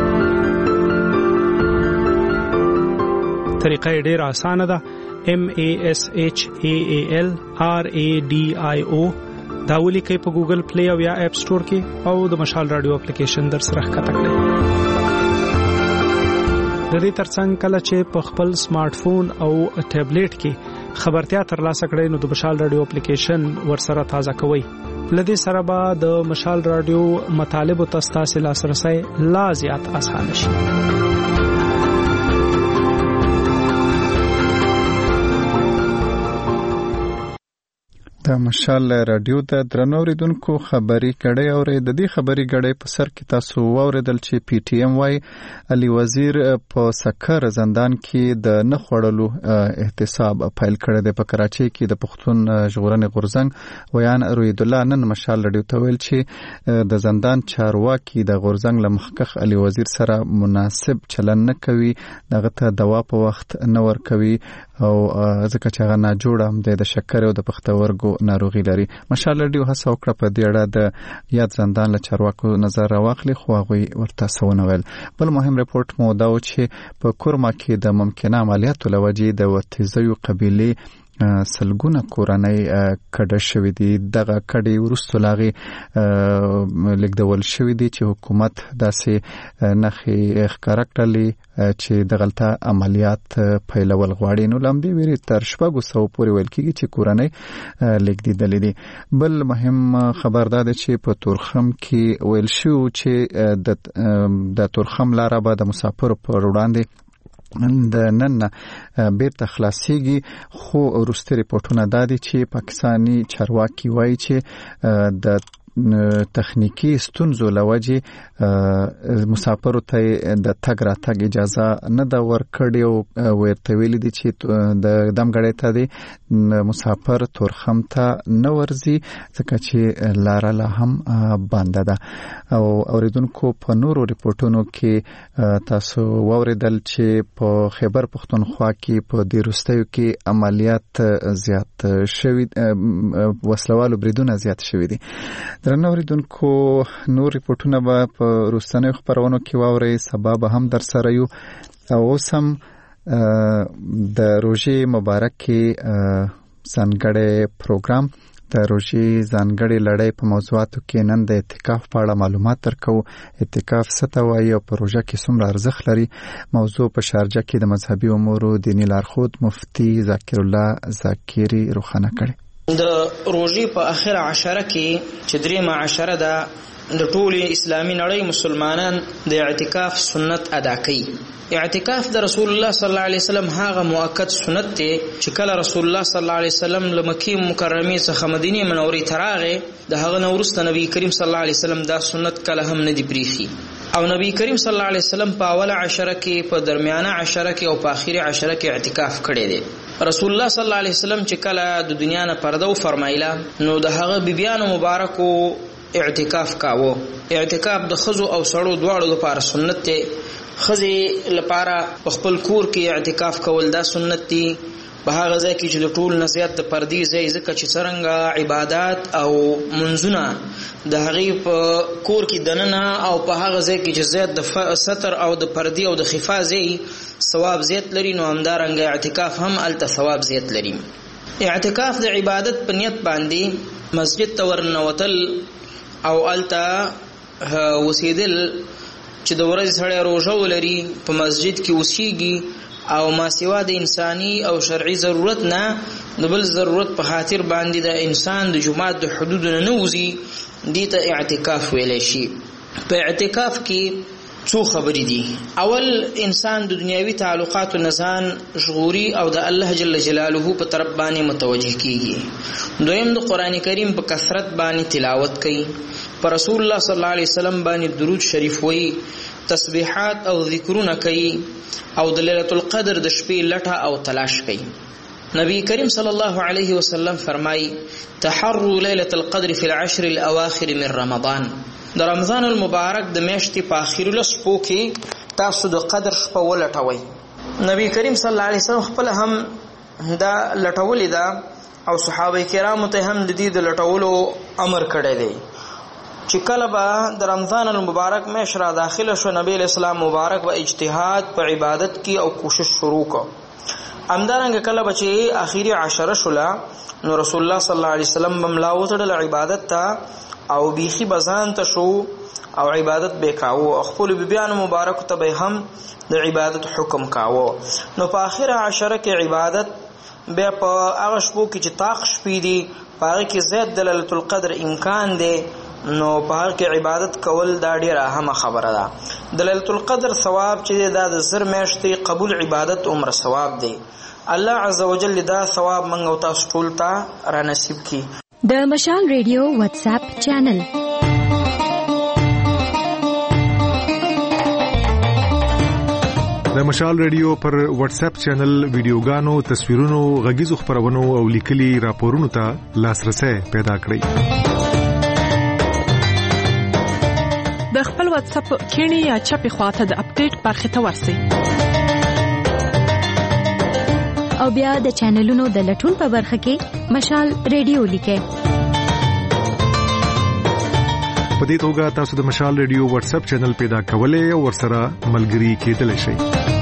طریقه یې ډېره اسانه ده. M A S H A A L R A D I O دا ولیکئ په ګوګل پلی او یا اپ سٹور کې او د مشال رادیو اپلیکیشن در سره ښکته کړئ. د دې ترڅنګ کله چې په خپل سمارټ فون او ټابلیټ کې خبرتیا ترلاسه کړئ نو د مشال رادیو اپلیکیشن ورسره تازه کوئ. لدې سره به د مشال رادیو مطالبو ته ستاسې لاسرسی لا زیات اسانه شي. د مشال رادیو د درنو اوریدونکو خبري کړي او د دې خبري کړي په سر کې تاسو واوریدل چې پی ټی ایم وايي علي وزیر په سکر زندان کې د نخوړلو احتساب فایل کړی دی. په کراچۍ کې د پښتون ژغورنې غورځنګ ویان روید الله نن مشال رادیو ته ویل چې د زندان چارواکي د غورځنګ له مخکخ علي وزیر سره مناسب چلن نه کوي، دغه ته دوا په وخت نه ور کوي او ځکه چې هغه نه جوړ هم د شکر او د پښتورګو ناروغي لري. مشال رادیو هڅه وکړه په دې اړه د یاد زندان له چارواکو نظر راواخلي خو هغوی ورته څه ونه ویل. بل مهم رپورټ مو دا و چې په کورما کې د ممکنه عملیاتو له وجې د وتیزیو قبیلې سلګونه کورنۍ کډه شوې دي. دغه کډې وروسته لاغي لیکدول شوې دي چې حکومت داسې نخې ښکاره کړلې چې د غلطه عملیات پیلول غواړي. نو لمبي ویری تر شپږو سوو پورې ویل کېږي چې کورنۍ لیکدلې دي. بل مهم خبر دا ده چې په تورخم کې ویل شو چې د تورخم لاره به د مسافرو پر وړاندې د نن بیرته خلاصيږي، خو وروستي رپورټونه دا دي چې پاکستاني چارواکي وایي چې د تخنیکی ستونزو لوجې مسافرو ته د تګ راتګ اجازه نه دا ورکړي او ورته ویل دي چې د دمګړې ته دي مسافر تورخم ته نه ورځي ځکه چې لار له هم بند ده. او اوریدونکو په نورو رپورټونو کې تاسو واوریدل چې په خیبر پښتونخوا کې په دې وروستیو کې عملیات زیات شوي، وسلوالو بریدونه زیات شوي دي. درنو اوریدونکو نور رپورټونه به په وروستنیو خبرونو کې واورئ. سبا به هم در سره یو او اوس هم د روژې مبارکې ځانګړی پروګرام د روژې ځانګړې لړۍ په موضوعاتو کې نن د اعتکاف په اړه معلومات درکو. اعتکاف څه ته وایي او په روژه کې څومره ارزښت لري؟ موضوع په شارجه کې د مذهبي امورو دیني لارښود مفتي ذاکر الله ذاکري روښانه کړي. د روژې په اخره عشره کې چې درېمه عشره ده د ټولې اسلامي نړۍ مسلمانان د اعتکاف سنت ادا کوي. اعتکاف د رسول الله صلی الله علیه وسلم هغه مؤکد سنت دی چې کله رسول الله صلی الله علیه وسلم له مکې مکرمه څخه مدینه منورې ته راغی د هغه نه وروسته نبی کریم صلی الله علیه وسلم دا سنت کله هم نه دی پریښی او نبی کریم صلی الله علیه وسلم په اوله عشره کې په درمیانه عشره کې او په اخیری عشره کې اعتکاف کړی دی. رسول الله صلی الله علیه وسلم چې کله د دنیا نه پرده و فرمایله نو د هغه بیبیانو مبارکو اعتکاف کاوه. اعتکاف د خزو او سړو دواړو لپاره سنت دی. خزي لپاره په خپل کور کې اعتکاف کول دا سنت دی په هغه ځای کې چې د ټول نصیحت د پردي ځای ځکه چې څرنګه عبادت او منځونه د هغې په کور کې دننه او په هغه ځای کې چې زیات د ستر او د پردي او د خفا ځای ثواب زیات لري نو همدارنګه اعتکاف هم الته ثواب زیات لري. اعتکاف د عبادت په نیت باندې مسجد ته ورنوتل او الته وسیدل چې د ورځې سړی روژه ولري په مسجد کې اوسېږي او ما سوا د انساني او شرعي ضرورت نه د بل ضرورت په خاطر باندې د انسان د جماعت د حدودو نه وځي دې ته اعتکاف ویلی شي. په اعتکاف کې څو خبرې دي. اول انسان د دنیاوي تعلقاتو نه ځان ژغوري او د الله جل جلاله په طرف باندې متوجه کیږي. دویم د قران کریم په کثرت باندې تلاوت کوي، پر رسول الله صلی الله علیه وسلم باندې درود شریف وایي، تسبیحات او ذکرونه کوي او د ليله القدر د شپې لټه او تلاش کوي. نبی کریم صلی الله علیه وسلم فرمایي تحروا ليله القدر في العشر الاواخر من رمضان. د رمضان المبارک د میاشتې په اخیرو لسو کې تاسو د قدر شپه ولټوئ. نبی کریم صلی الله علیه وسلم خپل هم دا لټولې ده او صحابه کرامو ته هم د دې د لټولو امر کړی دی چې کله به د رمضان المبارک میاشت را داخله شو نبی اسلام مبارک به اجتهاد په عبادت کې او کوشش شروع کړ. همدارنګه کله به چې اخیری عشره شوله نو رسول الله صلی الله علیه وسلم بملا وتړل عبادت ته او بیخي بزان ته شو او عبادت به کاوه خپل بیان مبارک ته به هم د عبادت حکم کاوه. نو په اخیره عشره کې عبادت به په هغه شپو کې چې طاق شپې دي په هغه کې زیات د ليلۃ القدر امکان دی نو په هغه کې عبادت کول دا ډیره اهمه خبره ده. د ليلۃ القدر ثواب چې دا د زر میاشتې قبول عبادت عمر ثواب دی. الله عزوجل دا ثواب موږ او تاسو ټول ته را نصیب کړي. د مشال ریډیو واتس اپ چینل د مشال ریډیو پر واتس اپ چینل ویډیوګانو تصویرونو غږیزو خبرونو او لیکلي راپورونو ته لاسرسي پیدا کړئ. د خپل واتس اپ کینی یا چپی خواته د اپډیټ برخه ته ورسئ او بیا د چینلونو د لټون په برخه کې مشال ریډیو لیکئ. په دې توګه تاسو د مشال ریډیو واتس اپ چینل پیدا کولای او ورسره ملګري کېدلی شئ.